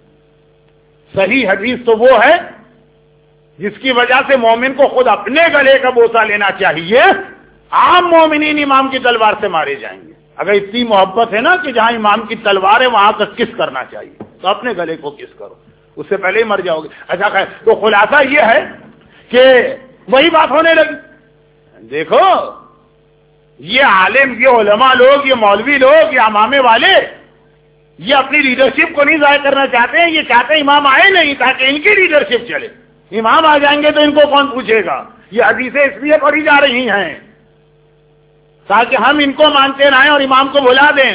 صحیح حدیث تو وہ ہے جس کی وجہ سے مومن کو خود اپنے گلے کا بوسہ لینا چاہیے. عام مومنین امام کی تلوار سے مارے جائیں گے. اگر اتنی محبت ہے نا کہ جہاں امام کی تلوار ہے وہاں تک کس کرنا چاہیے تو اپنے گلے کو کس کرو، اس سے پہلے ہی مر جاؤ گے. اچھا خیر، تو خلاصہ یہ ہے کہ وہی بات ہونے لگی. دیکھو یہ عالم، یہ علماء لوگ، یہ مولوی لوگ، یہ امامے والے، یہ اپنی لیڈرشپ کو نہیں ضائع کرنا چاہتے ہیں. یہ چاہتے ہیں امام آئے نہیں تاکہ ان کی لیڈرشپ چلے. امام آ جائیں گے تو ان کو کون پوچھے گا. یہ حدیثیں اس لیے پڑھی جا رہی ہیں تاکہ ہم ان کو مانتے رہیں اور امام کو بھلا دیں.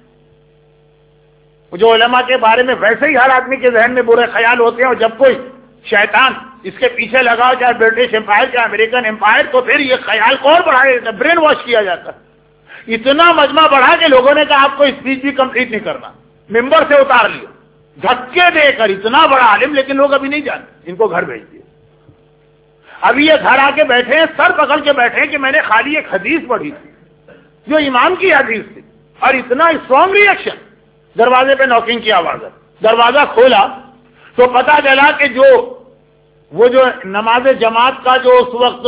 جو علماء کے بارے میں ویسے ہی ہر آدمی کے ذہن میں برے خیال ہوتے ہیں، اور جب کوئی شیطان اس کے پیچھے لگاؤ، چاہے برٹش امپائر چاہے امریکن امپائر، تو پھر یہ خیال کو اور بڑھایا جاتا ہے، برین واش کیا جاتا ہے. اتنا مجمع بڑھا کہ لوگوں نے کہا آپ کو اسپیچ بھی کمپلیٹ نہیں کرنا، ممبر سے اتار لیا دھکے دے کر. اتنا بڑا عالم، لیکن لوگ ابھی نہیں جانتے. ان کو گھر بھیج دیا. ابھی یہ گھر آ کے بیٹھے ہیں، سر پکڑ کے بیٹھے ہیں کہ میں نے خالی ایک حدیث پڑھی تھی جو امام کی حدیث تھی، اور اتنا اسٹرانگ ریئیکشن. دروازے پہ نوکنگ کی آواز ہے، دروازہ کھولا تو پتا چلا کہ وہ جو نماز جماعت کا جو اس وقت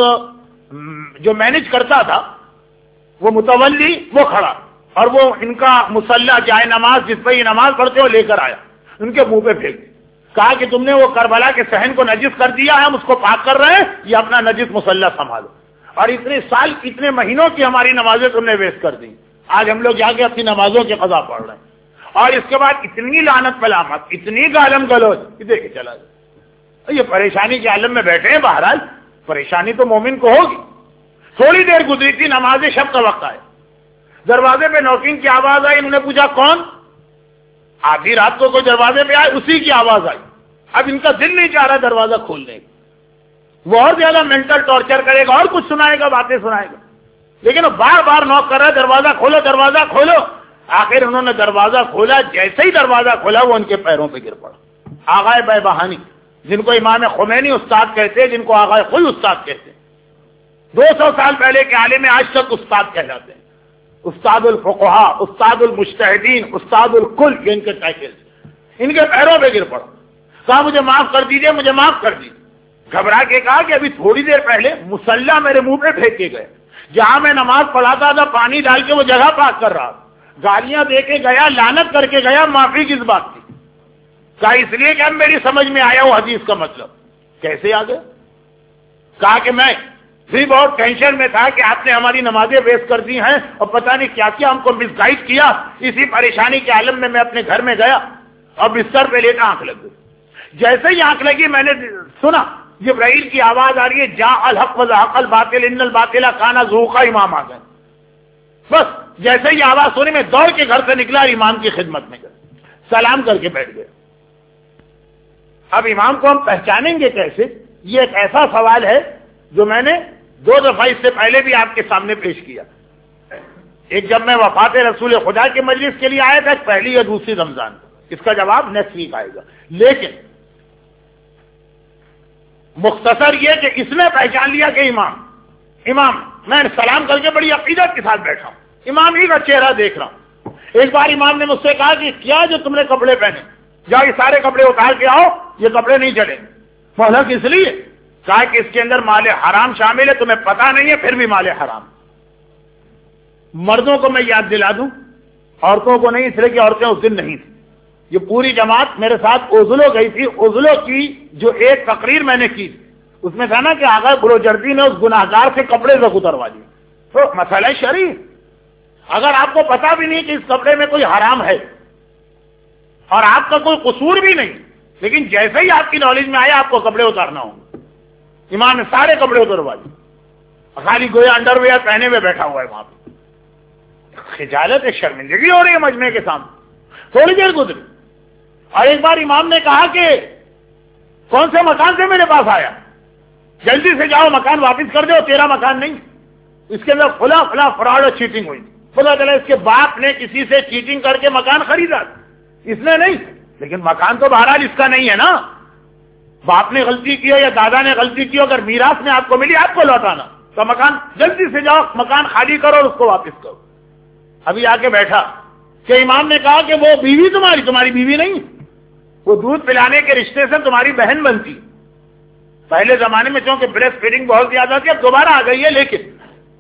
جو مینج کرتا تھا، وہ متولی، وہ کھڑا، اور وہ ان کا مصلی جائے نماز جس پہ یہ نماز پڑھتے ہو لے کر آیا، ان کے منہ پہ پھینک دیا. کہا کہ تم نے وہ کربلا کے صحن کو نجس کر دیا ہے، ہم اس کو پاک کر رہے ہیں، یہ اپنا نجس مصلی سنبھالو. اور اتنے سال، اتنے مہینوں کی ہماری نمازیں تم نے ویسٹ کر دی. آج ہم لوگ جا کے اپنی نمازوں کی قضا پڑھ رہے ہیں. اور اس کے بعد اتنی لعنت پلامت، اتنی گالم گلوچ، دیکھ کے چلا گیا. یہ پریشانی کے عالم میں بیٹھے ہیں. بہرحال پریشانی تو مومن کو ہوگی. تھوڑی دیر گزری تھی، نماز شب کا وقت آئے، دروازے پہ نوکنگ کی آواز آئی. انہوں نے پوچھا کون؟ آدھی رات کو کوئی دروازے پہ آئے، اسی کی آواز آئی. اب ان کا دل نہیں چاہ رہا دروازہ کھولنے کا. وہ اور زیادہ مینٹل ٹارچر کرے گا اور کچھ سنائے گا، باتیں سنائے گا، لیکن وہ بار بار نوک کر رہا ہے دروازہ کھولو دروازہ کھولو. آخر انہوں نے دروازہ کھولا. جیسے ہی دروازہ کھولا وہ ان کے پیروں پہ گر پڑا. آغائے بے بہانی، جن کو امام خمینی استاد کہتے ہیں، جن کو آغائے خود استاد کہتے ہیں، 200 سال پہلے کے عالم آج تک استاد کہلاتے ہیں. استاد الفقہا، استاد المجتہدین، استاد الکل، یہ ان کے ٹائٹل. ان کے پیروں پہ گر پڑا. کہا مجھے معاف کر دیجئے، مجھے معاف کر دیجئے. گھبرا کے کہا کہ ابھی تھوڑی دیر پہلے مصلی میرے منہ پہ پھینک کے گئے، جہاں میں نماز پڑھاتا تھا پانی ڈال کے وہ جگہ پاک کر رہا، گالیاں دے کے گیا، لعنت کر کے گیا. معافی کس بات کی؟ کہا اس لیے کہ اب میری سمجھ میں آیا وہ حدیث کا مطلب. کیسے آ گیا؟ کہا کہ میں بھی بہت ٹینشن میں تھا کہ آپ نے ہماری نمازیں ویسٹ کر دی ہیں اور پتہ نہیں کیا کیا ہم کو مس گائیڈ کیا. اسی پریشانی کے عالم میں اپنے گھر میں گیا اور بستر پہ لے کر آنکھ لگ گئی. جیسے ہی آنکھ لگی میں نے سنا جبرائیل کی آواز آ رہی ہے، جاء الحق وزهق الباطل ان الباطل کان زهوقا. امام آ گئے. بس جیسے ہی آواز سنی میں دوڑ کے گھر سے نکلا اور امام کی خدمت میں گیا، سلام کر کے بیٹھ گئے. اب امام کو ہم پہچانیں گے کیسے؟ یہ ایک ایسا سوال ہے جو میں نے 2 دفعہ اس سے پہلے بھی آپ کے سامنے پیش کیا. ایک جب میں وفات رسول خدا کے مجلس کے لیے آیا تھا، پہلی یا دوسری رمضان. اس کا جواب نیکسٹ ویک آئے گا. لیکن مختصر یہ کہ اس نے پہچان لیا کہ امام میں سلام کر کے بڑی عقیدت کے ساتھ بیٹھا ہوں، امام ہی کا چہرہ دیکھ رہا ہوں. ایک بار امام نے مجھ سے کہا کہ کیا جو تم نے کپڑے پہنے، جاؤ یہ سارے کپڑے اتار کے آؤ، یہ کپڑے نہیں چلیں گے. مولا کس لیے؟ کہا کہ اس کے اندر مال حرام شامل ہے، تمہیں پتا نہیں ہے پھر بھی مال حرام. مردوں کو میں یاد دلا دوں، عورتوں کو نہیں، اس لیے کہ عورتیں اس دن نہیں تھیں. یہ پوری جماعت میرے ساتھ اوزلو گئی تھی. اوزلو کی جو ایک تقریر میں نے کی اس میں تھا نا کہ آغا بروجردی نے اس گناہگار سے کپڑے سے اتروا دیے. تو مسئلہ شرعی، اگر آپ کو پتا بھی نہیں کہ اس کپڑے میں کوئی حرام ہے اور آپ کا کوئی قصور بھی نہیں، لیکن جیسے ہی آپ کی نالج میں آیا آپ کو کپڑے اتارنا ہوں، امام نے سارے کپڑے اتروا دیے. خالی گویا انڈر ویئر پہنے ہوئے بیٹھا ہوا ہے وہاں پہ. خجالت ہے، شرمندگی ہو رہی ہے مجمع کے سامنے. تھوڑی دیر گزری اور ایک بار امام نے کہا کہ کون سے مکان سے میرے پاس آیا، جلدی سے جاؤ مکان واپس کر دو، تیرا مکان نہیں، اس کے اندر فلاں فراڈ اور چیٹنگ ہوئی. پتا چلا اس کے باپ نے کسی سے چیٹنگ کر کے مکان خریدا، اس نے نہیں، لیکن مکان تو بہرحال اس کا نہیں ہے نا. باپ نے غلطی کی ہو یا دادا نے غلطی کی ہو، اگر میراث میں آپ کو ملی آپ کو لوٹانا، تو مکان جلدی سے جاؤ، مکان خالی کرو اور اس کو واپس کرو. ابھی آ کے بیٹھا کہ امام نے کہا کہ وہ بیوی تمہاری بیوی نہیں، وہ دودھ پلانے کے رشتے سے تمہاری بہن بنتی. پہلے زمانے میں چونکہ بریسٹ فیڈنگ بہت زیادہ تھی، اب دوبارہ آ گئی ہے، لیکن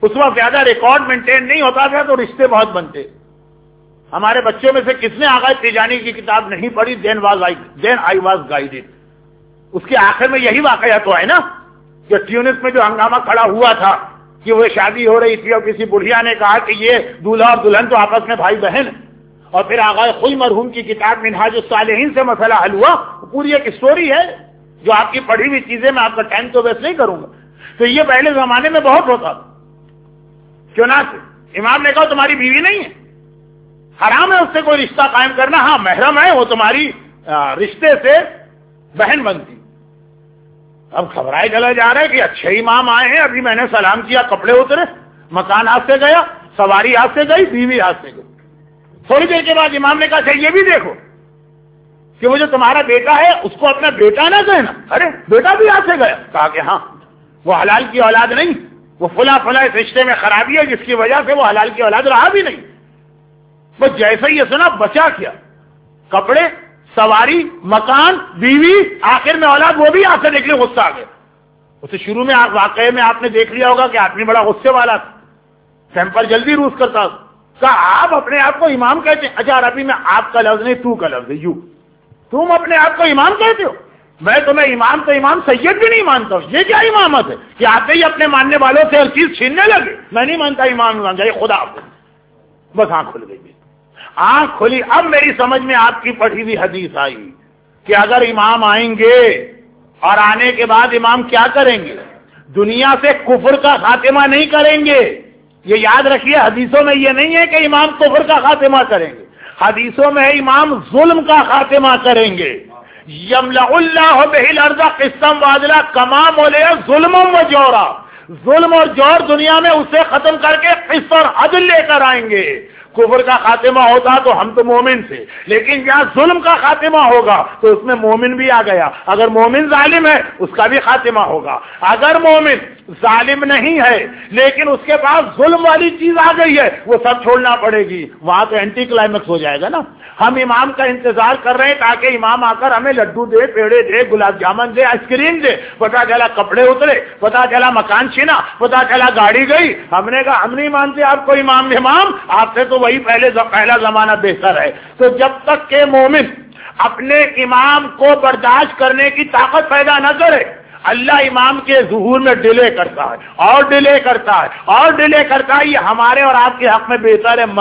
اس وقت زیادہ ریکارڈ مینٹین نہیں ہوتا تھا تو رشتے بہت بنتے. ہمارے بچوں میں سے کس نے آغا تیجانی کی کتاب نہیں پڑھی؟ دین آئی واز گائیڈڈ. اس کے آخر میں یہی واقعہ تو ہے نا کہ ٹیونس میں جو ہنگامہ کھڑا ہوا تھا کہ وہ شادی ہو رہی تھی اور کسی بڑھیا نے کہا کہ یہ دولہا اور دلہن تو آپس میں بھائی بہن، اور پھر آغا خوئی مرحوم کی کتاب منہاج الصالحین سے مسئلہ حل ہوا. پوری ایک اسٹوری ہے جو آپ کی پڑھی ہوئی چیزیں، میں آپ کا ٹائم تو ویسٹ نہیں کروں گا. تو یہ پہلے زمانے میں بہت ہوتا تھا. چنانچہ امام نے کہا تمہاری بیوی نہیں ہے، حرام ہے اس سے کوئی رشتہ قائم کرنا. ہاں محرم ہے، وہ تمہاری رشتے سے بہن بنتی. اب گھبرائے چلا جا رہا ہے کہ اچھے امام آئے ہیں، ابھی میں نے سلام کیا، کپڑے اترے، مکان ہاتھ سے گیا، سواری ہاتھ سے گئی، بیوی ہاتھ سے گئی. تھوڑی دیر کے بعد امام نے کہا اچھا یہ بھی دیکھو کہ وہ جو تمہارا بیٹا ہے اس کو اپنا بیٹا نہ کہنا. ارے بیٹا بھی ہاتھ سے گیا. کہا کہ ہاں وہ حلال کی اولاد نہیں، وہ فلاں اس رشتے میں خرابی ہے جس کی وجہ سے وہ حلال کی اولاد رہا بھی نہیں. بس جیسے ہی یہ سنا بچا کیا، کپڑے، سواری، مکان، بیوی، آخر میں اولاد، وہ بھی آپ سے دیکھ لیں غصہ آ گیا. اسے شروع میں واقعے میں آپ نے دیکھ لیا ہوگا کہ آدمی بڑا غصے والا تھا، ٹیمپر جلدی روز کرتا تھا. کہا آپ اپنے آپ کو امام کہتے ہیں؟ اچھا عربی میں آپ کا لفظ نہیں تو کا لفظ ہے، یو. تم اپنے آپ کو امام کہتے ہو؟ میں تمہیں امام تو امام سید بھی نہیں مانتا ہوں. یہ کیا امامت ہے کہ آتے ہی اپنے ماننے والوں سے ہر چیز چھیننے لگے؟ میں نہیں مانتا امام جائے خدا آپ. بس آنکھ کھل گئی، آنکھ کھلی. اب میری سمجھ میں آپ کی پڑھی ہوئی حدیث آئی کہ اگر امام آئیں گے اور آنے کے بعد امام کیا کریں گے؟ دنیا سے کفر کا خاتمہ نہیں کریں گے. یہ یاد رکھیے، حدیثوں میں یہ نہیں ہے کہ امام کفر کا خاتمہ کریں گے، حدیثوں میں امام ظلم کا خاتمہ کریں گے. یملأ اللہ بہ الارض قسطا وعدلا کما مولئ ظلم و جورا. ظلم اور جور دنیا میں اسے ختم کر کے قسط اور عدل لے کر آئیں گے. کفر کا خاتمہ ہوتا تو ہم تو مومن تھے، لیکن جہاں ظلم کا خاتمہ ہوگا تو اس میں مومن بھی آ گیا. اگر مومن ظالم ہے اس کا بھی خاتمہ ہوگا. اگر مومن ظالم نہیں ہے لیکن اس کے پاس ظلم والی چیز آ گئی ہے، وہ سب چھوڑنا پڑے گی. وہاں تو اینٹی کلائمیکس ہو جائے گا نا. ہم امام کا انتظار کر رہے ہیں تاکہ امام آ کر ہمیں لڈو دے، پیڑے دے، گلاب جامن دے، آئس کریم دے. پتا چلا کپڑے اترے، پتا چلا مکان چھینا، پتا چلا گاڑی گئی. ہم نے کہا ہم نہیں مانتے آپ کو امام. آپ سے تو وہی پہلا زمانہ بہتر ہے. تو جب تک کہ مومن اپنے امام کو برداشت کرنے کی طاقت پیدا نہ کرے، اللہ امام کے ظہور میں ڈیلے کرتا ہے اور ڈیلے کرتا ہے اور ڈیلے کرتا ہے. یہ ہمارے اور آپ کے حق میں بہتر ہے.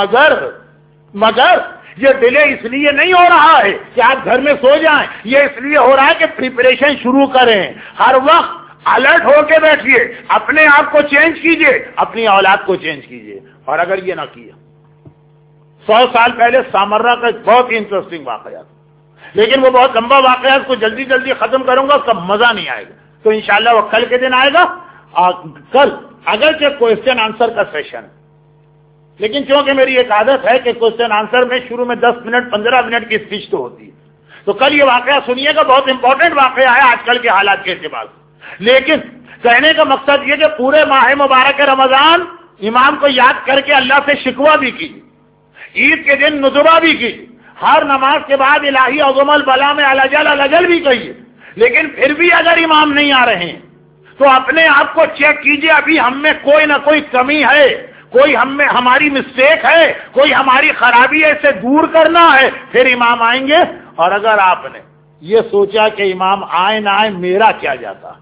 مگر یہ ڈیلے اس لیے نہیں ہو رہا ہے کہ آپ گھر میں سو جائیں، یہ اس لیے ہو رہا ہے کہ پریپریشن شروع کریں. ہر وقت الرٹ ہو کے بیٹھیے، اپنے آپ کو چینج کیجئے، اپنی اولاد کو چینج کیجئے. اور اگر یہ نہ کیا، 100 سال پہلے سامرا کا ایک بہت ہی انٹرسٹنگ واقعہ تھا، لیکن وہ بہت لمبا واقعہ ہے، اس کو جلدی ختم کروں گا، اس کا مزہ نہیں آئے گا. تو انشاءاللہ وہ کل کے دن آئے گا. کل اگرچہ کوشچن آنسر کا سیشن، لیکن چونکہ میری ایک عادت ہے کہ کوشچن آنسر میں شروع میں 10 منٹ 15 منٹ کی اسپیچ تو ہوتی ہے، تو کل یہ واقعہ سنیے گا. بہت امپورٹنٹ واقعہ ہے آج کل کے حالات کے اعتبار سے. لیکن کہنے کا مقصد یہ کہ پورے ماہ مبارک رمضان امام کو یاد کر کے اللہ سے شکوہ بھی کی، عید کے دن نذرہ بھی کی، ہر نماز کے بعد الہی عظم البلا میں الجل بھی کہیے. لیکن پھر بھی اگر امام نہیں آ رہے ہیں تو اپنے آپ کو چیک کیجئے، ابھی ہم میں کوئی نہ کوئی کمی ہے، کوئی ہماری مسٹیک ہے، کوئی ہماری خرابی ہے، اسے دور کرنا ہے، پھر امام آئیں گے. اور اگر آپ نے یہ سوچا کہ امام آئے نہ آئے میرا کیا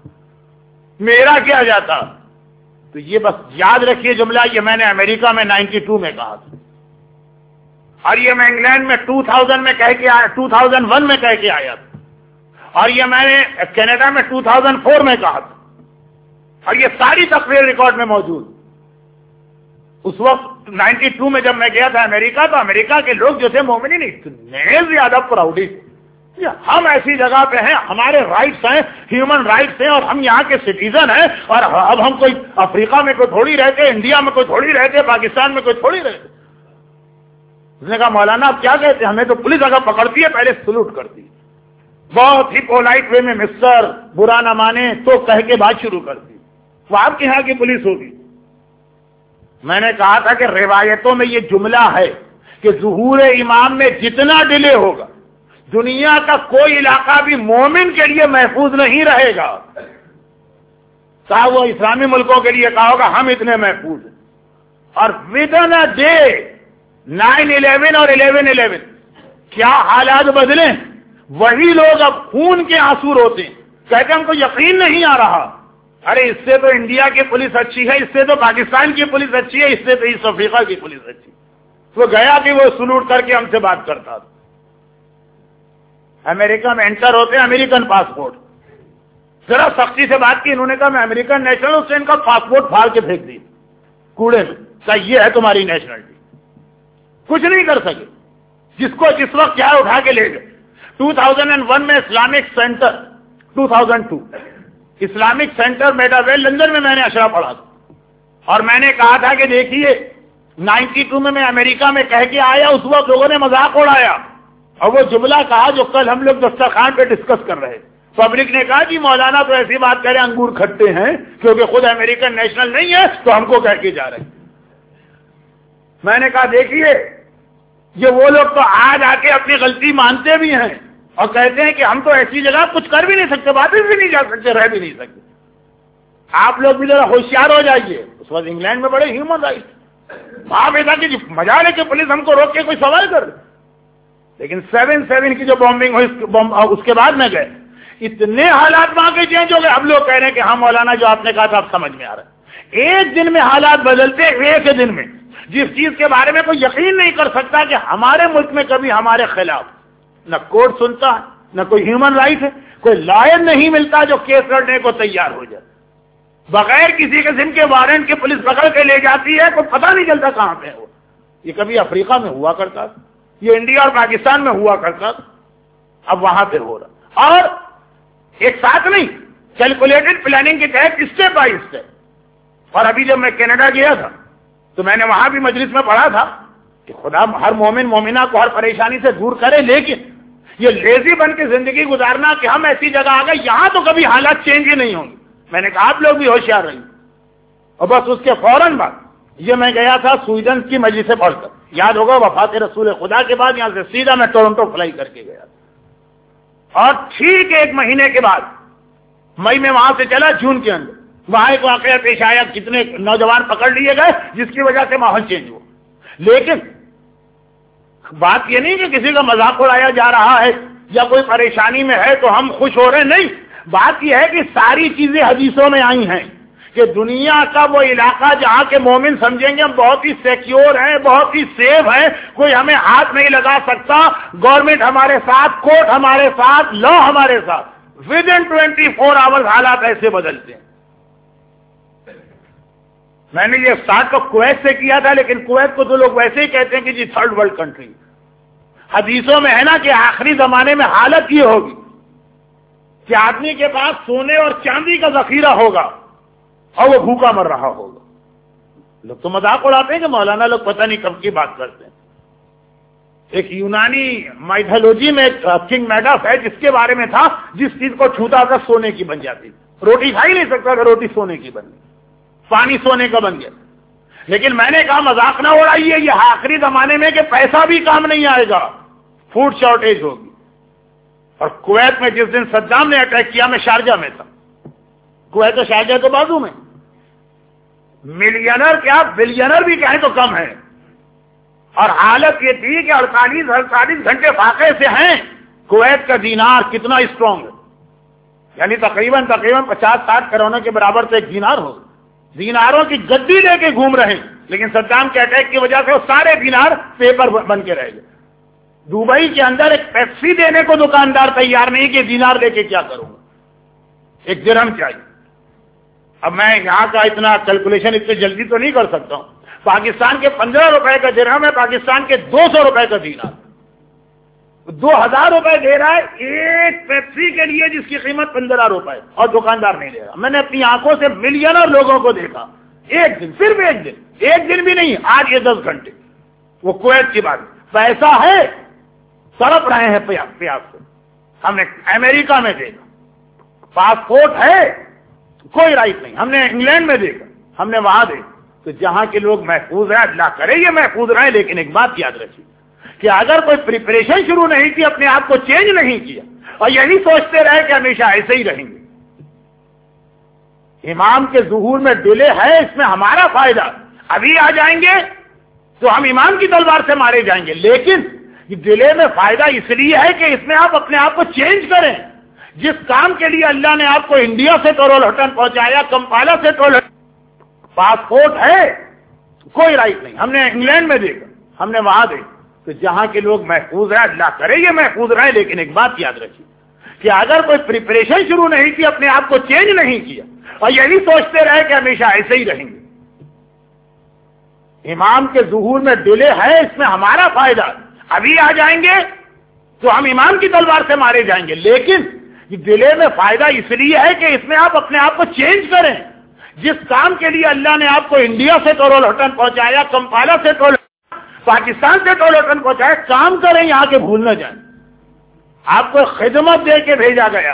جاتا، تو یہ بس یاد رکھیے جملہ، یہ میں نے امریکہ میں 92 میں کہا تھا، اور یہ میں انگلینڈ میں 2001 میں کہہ کے آیا تھا، اور یہ میں نے کینیڈا میں 2004 میں کہا تھا، اور یہ ساری تقریر ریکارڈ میں موجود. اس وقت 92 میں جب میں گیا تھا امریکہ، تو امریکہ کے لوگ جو تھے مومنین اتنے زیادہ پراؤڈی تھے. ہم ایسی جگہ پہ ہیں، ہمارے رائٹس ہیں، ہیومن رائٹس ہیں، اور ہم یہاں کے سٹیزن ہیں، اور اب ہم کوئی افریقہ میں کوئی تھوڑی رہتے، انڈیا میں کوئی تھوڑی رہتے، پاکستان میں کوئی تھوڑی رہتے. اس نے کہا مولانا آپ کیا کہتے ہیں؟ ہمیں تو پولیس اگر پکڑتی ہے پہلے سلوٹ کرتی ہے، بہت ہی پولائٹ وے میں مسٹر، برا نہ مانے تو کہہ کے بات شروع کرتی. وہ آپ کے یہاں کی پولیس ہوگی. میں نے کہا تھا کہ روایتوں میں یہ جملہ ہے کہ ظہور امام میں جتنا ڈیلے ہوگا دنیا کا کوئی علاقہ بھی مومن کے لیے محفوظ نہیں رہے گا. صاحب وہ اسلامی ملکوں کے لیے کہا ہوگا ہم اتنے محفوظ ہیں، اور ود ان اے ڈے 9/11 اور 11/11 کیا حالات بدلے. وہی لوگ اب خون کے آنسو روتے ہیں، کہتے ہیں ہم کو یقین نہیں آ رہا. ارے اس سے تو انڈیا کی پولیس اچھی ہے، اس سے تو پاکستان کی پولیس اچھی ہے، اس سے تو ایسٹ افریقہ کی پولیس اچھی ہے. وہ گیا کہ وہ سلوٹ کر کے ہم سے بات کرتا تھا. امریکہ میں انٹر ہوتے ہیں امریکن پاسپورٹ، ذرا سختی سے بات کی، انہوں نے کہا میں امریکن نیشنل ہوں، اس سے ان کا پاسپورٹ پھاڑ کے پھینک دی کوڑے میں. کہا یہ ہے تمہاری نیشنلٹی. کچھ نہیں کر سکے، جس کو جس وقت کیا اٹھا کے لے گئے. 2001 میں Islamic centre, 2002 Islamic centre Maida Vale London میں نے اشرا پڑھا تھا، اور میں نے کہا تھا کہ دیکھیے 92 میں امریکہ میں کہہ کے آیا، اس وقت لوگوں نے مذاق اڑایا اور وہ جملہ کہا جو کل ہم لوگ دسترخوان پہ ڈسکس کر رہے. پبلک نے کہا کہ مولانا تو ایسی بات کہہ رہے انگور کھٹے ہیں کیونکہ خود امریکن نیشنل نہیں ہے تو ہم کو کہہ کے جا رہے ہیں. میں نے کہا دیکھیے یہ وہ لوگ تو آج آ کے اپنی غلطی مانتے بھی ہیں اور کہتے ہیں کہ ہم تو ایسی جگہ کچھ کر بھی نہیں سکتے، واپس بھی نہیں جا سکتے، رہ بھی نہیں سکتے. آپ لوگ بھی ذرا ہوشیار ہو جائیے. اس وقت انگلینڈ میں بڑے ہیومن رائٹ، وہاں ایسا کہ مزہ لے کے پولیس ہم کو روک کے کوئی سوال کر دے. لیکن 7/7 کی جو بامبنگ ہوئی اس کے بعد میں گئے، اتنے حالات وہاں کے چینج ہو گئے. اب لوگ کہہ رہے ہیں کہ ہاں مولانا جو آپ نے کہا تھا اب سمجھ میں آ رہا ہے. ایک دن میں حالات بدلتے، ایک دن میں. جس چیز کے بارے میں کوئی یقین نہیں کر سکتا کہ ہمارے ملک میں کبھی ہمارے خلاف نہ کورٹ سنتا ہے، نہ کوئی ہیومن رائٹ ہے، کوئی لائر نہیں ملتا جو کیس لڑنے کو تیار ہو جائے. بغیر کسی قسم کے وارنٹ کے پولیس پکڑ کے لے جاتی ہے، کوئی پتہ نہیں چلتا کہاں پہ ہو. یہ کبھی افریقہ میں ہوا کرتا تھا، یہ انڈیا اور پاکستان میں ہوا کرتا تھا، اب وہاں پہ ہو رہا. اور ایک ساتھ نہیں، کیلکولیٹڈ پلاننگ کے تحت اسٹیپ بائی اسٹیپ. اور ابھی جب میں کینیڈا گیا تھا تو میں نے وہاں بھی مجلس میں پڑھا تھا کہ خدا ہر مومن مومنہ کو ہر پریشانی سے دور کرے، لیکن یہ لیزی بن کے زندگی گزارنا کہ ہم ایسی جگہ آ گئے یہاں تو کبھی حالات چینج ہی نہیں ہوں گے. میں نے کہا آپ لوگ بھی ہوشیار رہیے. اور بس اس کے فوراً بعد یہ میں گیا تھا سویڈن کی مجلس سے پڑھ کر، یاد ہوگا وفات رسول خدا کے بعد یہاں سے سیدھا میں ٹورنٹو فلائی کر کے گیا. اور ٹھیک 1 مہینے کے بعد مئی میں وہاں سے چلا، جون کے اندر وہاں ایک واقعہ پیش آیا، کتنے نوجوان پکڑ لیے گئے جس کی وجہ سے ماحول چینج ہوا. لیکن بات یہ نہیں کہ کسی کا مذاق اڑایا جا رہا ہے یا کوئی پریشانی میں ہے تو ہم خوش ہو رہے ہیں، نہیں. بات یہ ہے کہ ساری چیزیں حدیثوں میں آئی ہیں کہ دنیا کا وہ علاقہ جہاں کے مومن سمجھیں گے ہم بہت ہی سیکیور ہیں، بہت ہی سیف ہیں، کوئی ہمیں ہاتھ نہیں لگا سکتا، گورنمنٹ ہمارے ساتھ، کورٹ ہمارے ساتھ، لا ہمارے ساتھ. ودن 24 آورز حالات ایسے بدلتے ہیں. میں نے یہ اسٹارٹ تو کویت سے کیا تھا، لیکن کویت کو تو لوگ ویسے ہی کہتے ہیں کہ جی 3rd ورلڈ کنٹری. حدیثوں میں ہے نا کہ آخری زمانے میں حالت یہ ہوگی کہ آدمی کے پاس سونے اور چاندی کا ذخیرہ ہوگا اور وہ بھوکا مر رہا ہوگا. لوگ تو مذاق اڑاتے ہیں کہ مولانا لوگ پتہ نہیں کب کی بات کرتے ہیں. ایک یونانی مائتھولوجی میں ایک کنگ میڈاس ہے جس کے بارے میں تھا جس چیز کو چھوتا تھا سونے کی بن جاتی. روٹی کھا ہی نہیں سکتا کہ روٹی سونے کی بن گئی، پانی سونے کا بن گیا. لیکن میں نے کہا مذاق نہ اڑائیے، یہ آخری زمانے میں کہ پیسہ بھی کام نہیں آئے گا، فوڈ شارٹیج ہوگی. اور کویت میں جس دن صدام نے اٹیک کیا میں شارجہ میں تھا. کویت اور شارجہ تو بازو میں. ملینر کیا بلینر بھی کہیں تو کم ہے. اور حالت یہ تھی کہ 48 گھنٹے فاقے سے ہیں. کویت کا دینار کتنا اسٹرانگ ہے، یعنی تقریباً 50-60 کروڑوں کے برابر سے ایک دینار ہوگا. دیناروں کی گدی لے کے گھوم رہے ہیں، لیکن صدام کے اٹیک کی وجہ سے وہ سارے دینار پیپر بن کے رہ گئے. دبئی کے اندر ایک پیپسی دینے کو دکاندار تیار نہیں کہ دینار لے کے کیا کروں گا، ایک درہم چاہیے. اب میں یہاں کا اتنا کیلکولیشن اتنی جلدی تو نہیں کر سکتا ہوں. پاکستان کے 15 روپے کا درہم ہے، پاکستان کے 200 روپے کا دینار. 2000 روپے دے رہا ہے ایک پیپسی کے لیے جس کی قیمت 15 روپے اور دکاندار نہیں دے رہا. میں نے اپنی آنکھوں سے ملینر لوگوں کو دیکھا ایک دن، صرف ایک دن بھی نہیں، آج یہ 10 گھنٹے. وہ کویت کی بات، پیسہ ہے تڑپ رہے ہیں پیاس سے. ہم نے امریکہ میں دیکھا پاسپورٹ ہے کوئی رائٹ نہیں. ہم نے انگلینڈ میں دیکھا، ہم نے وہاں دیکھا. تو جہاں کے لوگ محفوظ ہیں، اللہ کرے یہ محفوظ رہے. لیکن ایک بات یاد رکھیے کہ اگر کوئی پریپریشن شروع نہیں کی، اپنے آپ کو چینج نہیں کیا اور یہی سوچتے رہے کہ ہمیشہ ایسے ہی رہیں گے، امام کے ظہور میں ڈیلے ہے، اس میں ہمارا فائدہ، ابھی آ جائیں گے تو ہم امام کی تلوار سے مارے جائیں گے، لیکن ڈیلے میں فائدہ اس لیے ہے کہ اس میں آپ اپنے آپ کو چینج کریں۔ جس کام کے لیے اللہ نے آپ کو انڈیا سے ٹورول ہٹن پہنچایا، کمپالا سے ٹورول پاسپورٹ ہے، کوئی رائٹ نہیں۔ ہم نے انگلینڈ میں دیکھا، ہم نے وہاں دیکھا کہ جہاں کے لوگ محفوظ ہیں، اللہ کرے یہ محفوظ رہے، لیکن ایک بات یاد رکھیے کہ اگر کوئی پریپریشن شروع نہیں کی، اپنے آپ کو چینج نہیں کیا اور یہی سوچتے رہے کہ ہمیشہ ایسے ہی رہیں گے، امام کے ظہور میں ڈیلے ہے، اس میں ہمارا فائدہ، ابھی آ جائیں گے تو ہم امام کی تلوار سے مارے جائیں گے، لیکن ڈیلے میں فائدہ اس لیے ہے کہ اس میں آپ اپنے آپ کو چینج کریں۔ جس کام کے لیے اللہ نے آپ کو انڈیا سے ٹورول ہٹن پہنچایا، کمپالا سے ٹورول، پاکستان سے ٹورول ہٹن پہنچایا، کام کریں، یہاں کے بھول نہ جائیں۔ آپ کو خدمت دے کے بھیجا گیا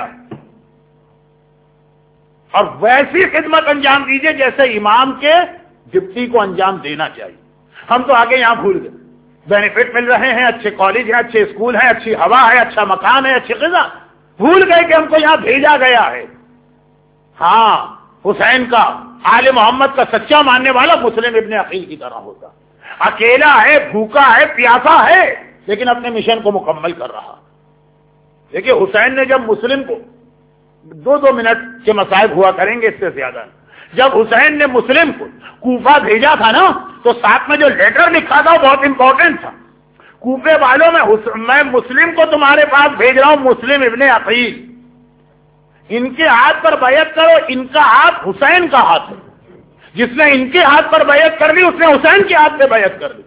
اور ویسی خدمت انجام دیجیے جیسے امام کے ڈپٹی کو انجام دینا چاہیے۔ ہم تو آگے یہاں بھول گئے، بینیفٹ مل رہے ہیں، اچھے کالج ہیں، اچھے اسکول ہیں، اچھی ہوا ہے، اچھا مکان ہے، اچھی غذا، بھول گئے کہ ہم کو یہاں بھیجا گیا ہے۔ ہاں، حسین کا، آل محمد کا سچا ماننے والا مسلم ابن عقیل کی طرح ہوتا، اکیلا ہے، بھوکا ہے، پیاسا ہے، لیکن اپنے مشن کو مکمل کر رہا۔ دیکھیے حسین نے جب مسلم کو 2 منٹ کے مصائب ہوا کریں گے، اس سے زیادہ جب حسین نے مسلم کو کوفہ بھیجا تھا نا، تو ساتھ میں جو لیٹر لکھا تھا وہ بہت امپورٹنٹ تھا۔ کوفے والوں میں مسلم کو تمہارے پاس بھیج رہا ہوں، مسلم ابن عقیل، ان کے ہاتھ پر بیعت کرو، ان کا ہاتھ حسین کا ہاتھ ہے، جس نے ان کے ہاتھ پر بیعت کر لی اس نے حسین کے ہاتھ پہ بیعت کر لی۔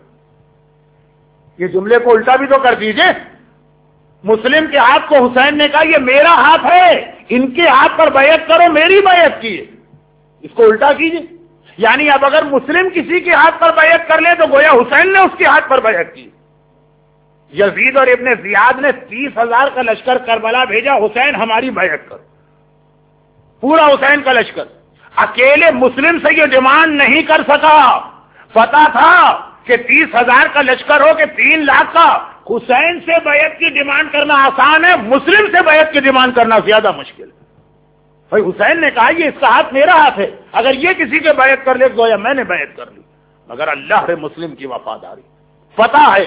یہ جملے کو الٹا بھی تو کر دیجئے، مسلم کے ہاتھ کو حسین نے کہا یہ میرا ہاتھ ہے، ان کے ہاتھ پر بیعت کرو، میری بیعت کی ہے، اس کو الٹا کیجئے۔ یعنی اب اگر مسلم کسی کے ہاتھ پر بیعت کر لے تو گویا حسین نے اس کے ہاتھ پر بیعت کی۔ یزید اور ابن زیاد نے 30,000 کا لشکر کربلا بھیجا، حسین ہماری بیعت کرو، پورا حسین کا لشکر۔ اکیلے مسلم سے یہ ڈیمانڈ نہیں کر سکا، پتا تھا کہ 30,000 کا لشکر ہو کہ 3 لاکھ کا، حسین سے بیعت کی ڈیمانڈ کرنا آسان ہے، مسلم سے بیعت کی ڈیمانڈ کرنا زیادہ مشکل ہے۔ بھائی حسین نے کہا یہ اس کا ہاتھ میرا ہاتھ ہے، اگر یہ کسی کے بیعت کر لے گویا میں نے بیعت کر لی، مگر اللہ ہے مسلم کی وفاداری۔ پتا ہے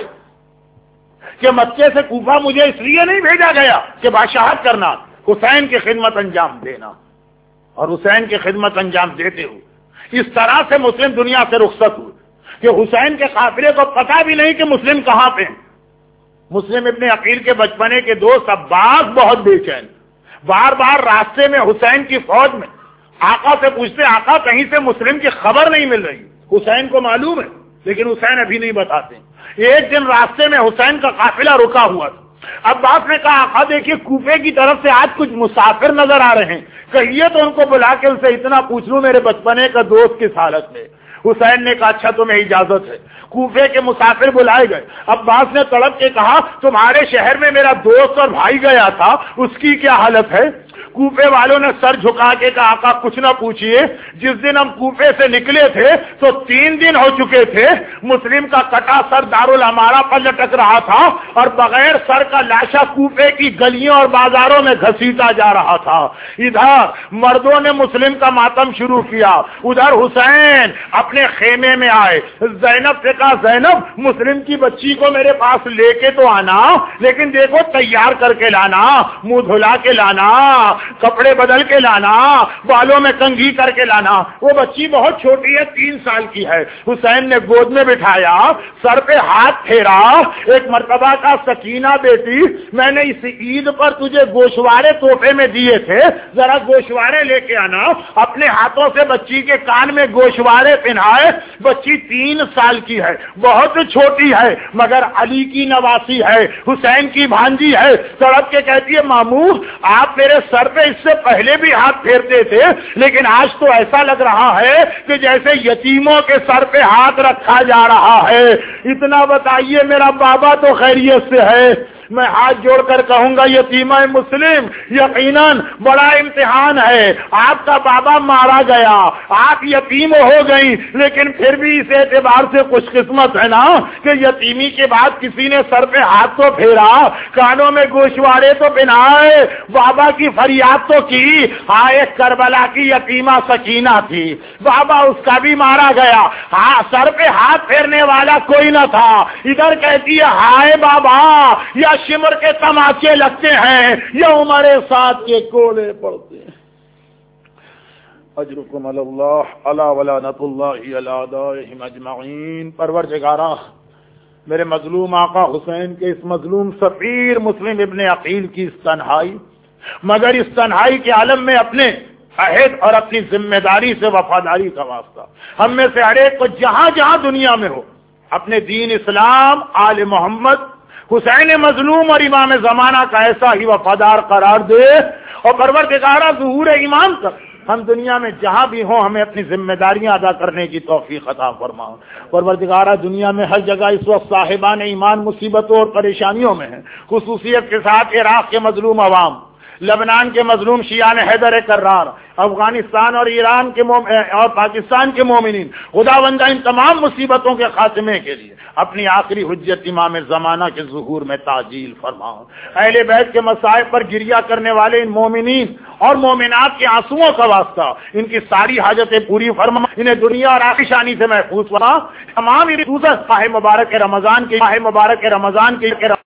کہ مکے سے کوفہ مجھے اس لیے نہیں بھیجا گیا کہ بادشاہت کرنا، حسین کی خدمت انجام دینا، اور حسین کی خدمت انجام دیتے ہوئے اس طرح سے مسلم دنیا سے رخصت ہوئے کہ حسین کے قافلے کو پتا بھی نہیں کہ مسلم کہاں پہ ہیں۔ مسلم ابن عقیل کے بچپنے کے دوست عباس بہت بے چین، بار بار راستے میں حسین کی فوج میں آقا سے پوچھتے، آقا کہیں سے مسلم کی خبر نہیں مل رہی، حسین کو معلوم ہے لیکن حسین ابھی نہیں بتاتے۔ ایک دن راستے میں حسین کا قافلہ رکا ہوا تھا، عباس نے کہا آقا دیکھیے کوفے کی طرف سے آج کچھ مسافر نظر آ رہے ہیں، کہیے تو ان کو بلا کے ان سے اتنا پوچھ لوں میرے بچپنے کا دوست کس حالت میں۔ حسین نے کہا اچھا تمہیں اجازت ہے۔ کوفے کے مسافر بلائے گئے، عباس نے تڑپ کے کہا تمہارے شہر میں میرا دوست اور بھائی گیا تھا، اس کی کیا حالت ہے؟ کوفے والوں نے سر جھکا کے کہا آقا کچھ نہ پوچھئے، جس دن ہم کوفے سے نکلے تھے تو 3 دن ہو چکے تھے، مسلم کا کٹا سر دارالعمارہ پر لٹک رہا تھا اور بغیر سر کا لاشا کوفے کی گلیوں اور بازاروں میں گھسیٹا جا رہا تھا۔ ادھر مردوں نے مسلم کا ماتم شروع کیا، ادھر حسین اپنے خیمے میں آئے۔ زینب سے کہا زینب مسلم کی بچی کو میرے پاس لے کے تو آنا، لیکن دیکھو تیار کر کے لانا، منہ دھلا کے لانا، کپڑے بدل کے لانا، بالوں میں کنگھی کر کے لانا۔ وہ بچی بہت چھوٹی ہے، 3 سال کی ہے۔ حسین نے گود میں بٹھایا، سر پہ ہاتھ پھیرا، ایک مرتبہ کا سکینہ بیٹی میں نے اس عید پر تجھے گوشوارے تحفے میں دیے تھے، ذرا گوشوارے لے کے آنا۔ اپنے ہاتھوں سے بچی کے کان میں گوشوارے پہنائے۔ بچی 3 سال کی ہے، بہت چھوٹی ہے، مگر علی کی نواسی ہے، حسین کی بھانجی ہے۔ تڑپ کے کہتی ہے ماموں آپ میرے سر پہ اس سے پہلے بھی ہاتھ پھیرتے تھے، لیکن آج تو ایسا لگ رہا ہے کہ جیسے یتیموں کے سر پہ ہاتھ رکھا جا رہا ہے۔ اتنا بتائیے میرا بابا تو خیریت سے ہے، میں ہاتھ جوڑ کر کہوں گا یتیمہ مسلم یقیناً بڑا امتحان ہے، آپ کا بابا مارا گیا، آپ یتیم ہو گئی، لیکن پھر بھی اس اعتبار سے خوش قسمت ہے نا کہ یتیمی کے بعد کسی نے سر پہ ہاتھ تو پھیرا، کانوں میں گوشوارے تو پہنائے، بابا کی فریاد تو کی۔ ہاں ایک کربلا کی یتیمہ سکینہ تھی، بابا اس کا بھی مارا گیا، ہاں سر پہ ہاتھ پھیرنے والا کوئی نہ تھا، ادھر کہتی ہے ہائے بابا، یا شمر کے تماچے لگتے ہیں یا عمر سعد کے کوڑے پڑتے ہیں۔ اجرکم علی اللہ الا ولعنۃ اللہ علی اعدائہم اجمعین۔ پروردگارا میرے مظلوم آقا حسین کے اس مظلوم سفیر مسلم ابن عقیل کی اس تنہائی، مگر اس تنہائی کے عالم میں اپنے عہد اور اپنی ذمہ داری سے وفاداری کا واسطہ ہم میں سے ہر ایک کو جہاں جہاں دنیا میں ہو اپنے دین اسلام، آل محمد، حسین مظلوم اور امام زمانہ کا ایسا ہی وفادار قرار دے، اور پروردگارا ظہور ایمان کر ہم دنیا میں جہاں بھی ہوں ہمیں اپنی ذمہ داریاں ادا کرنے کی توفیق عطا فرما۔ پروردگارا دنیا میں ہر جگہ اس وقت صاحبان ایمان مصیبتوں اور پریشانیوں میں ہیں، خصوصیت کے ساتھ عراق کے مظلوم عوام، لبنان کے مظلوم شیعان حیدر کرار، افغانستان اور ایران کے اور پاکستان کے مومنین، خداوندہ ان تمام مصیبتوں کے خاتمے کے لیے اپنی آخری حجت امام زمانہ کے ظہور میں تعجیل فرماؤ۔ اہل بیت کے مصائب پر گریہ کرنے والے ان مومنین اور مومنات کے آنسوؤں کا واسطہ ان کی ساری حاجتیں پوری فرما، انہیں دنیا اور آخرشانی سے محفوظ فرما۔ تمام ماہ مبارک رمضان کے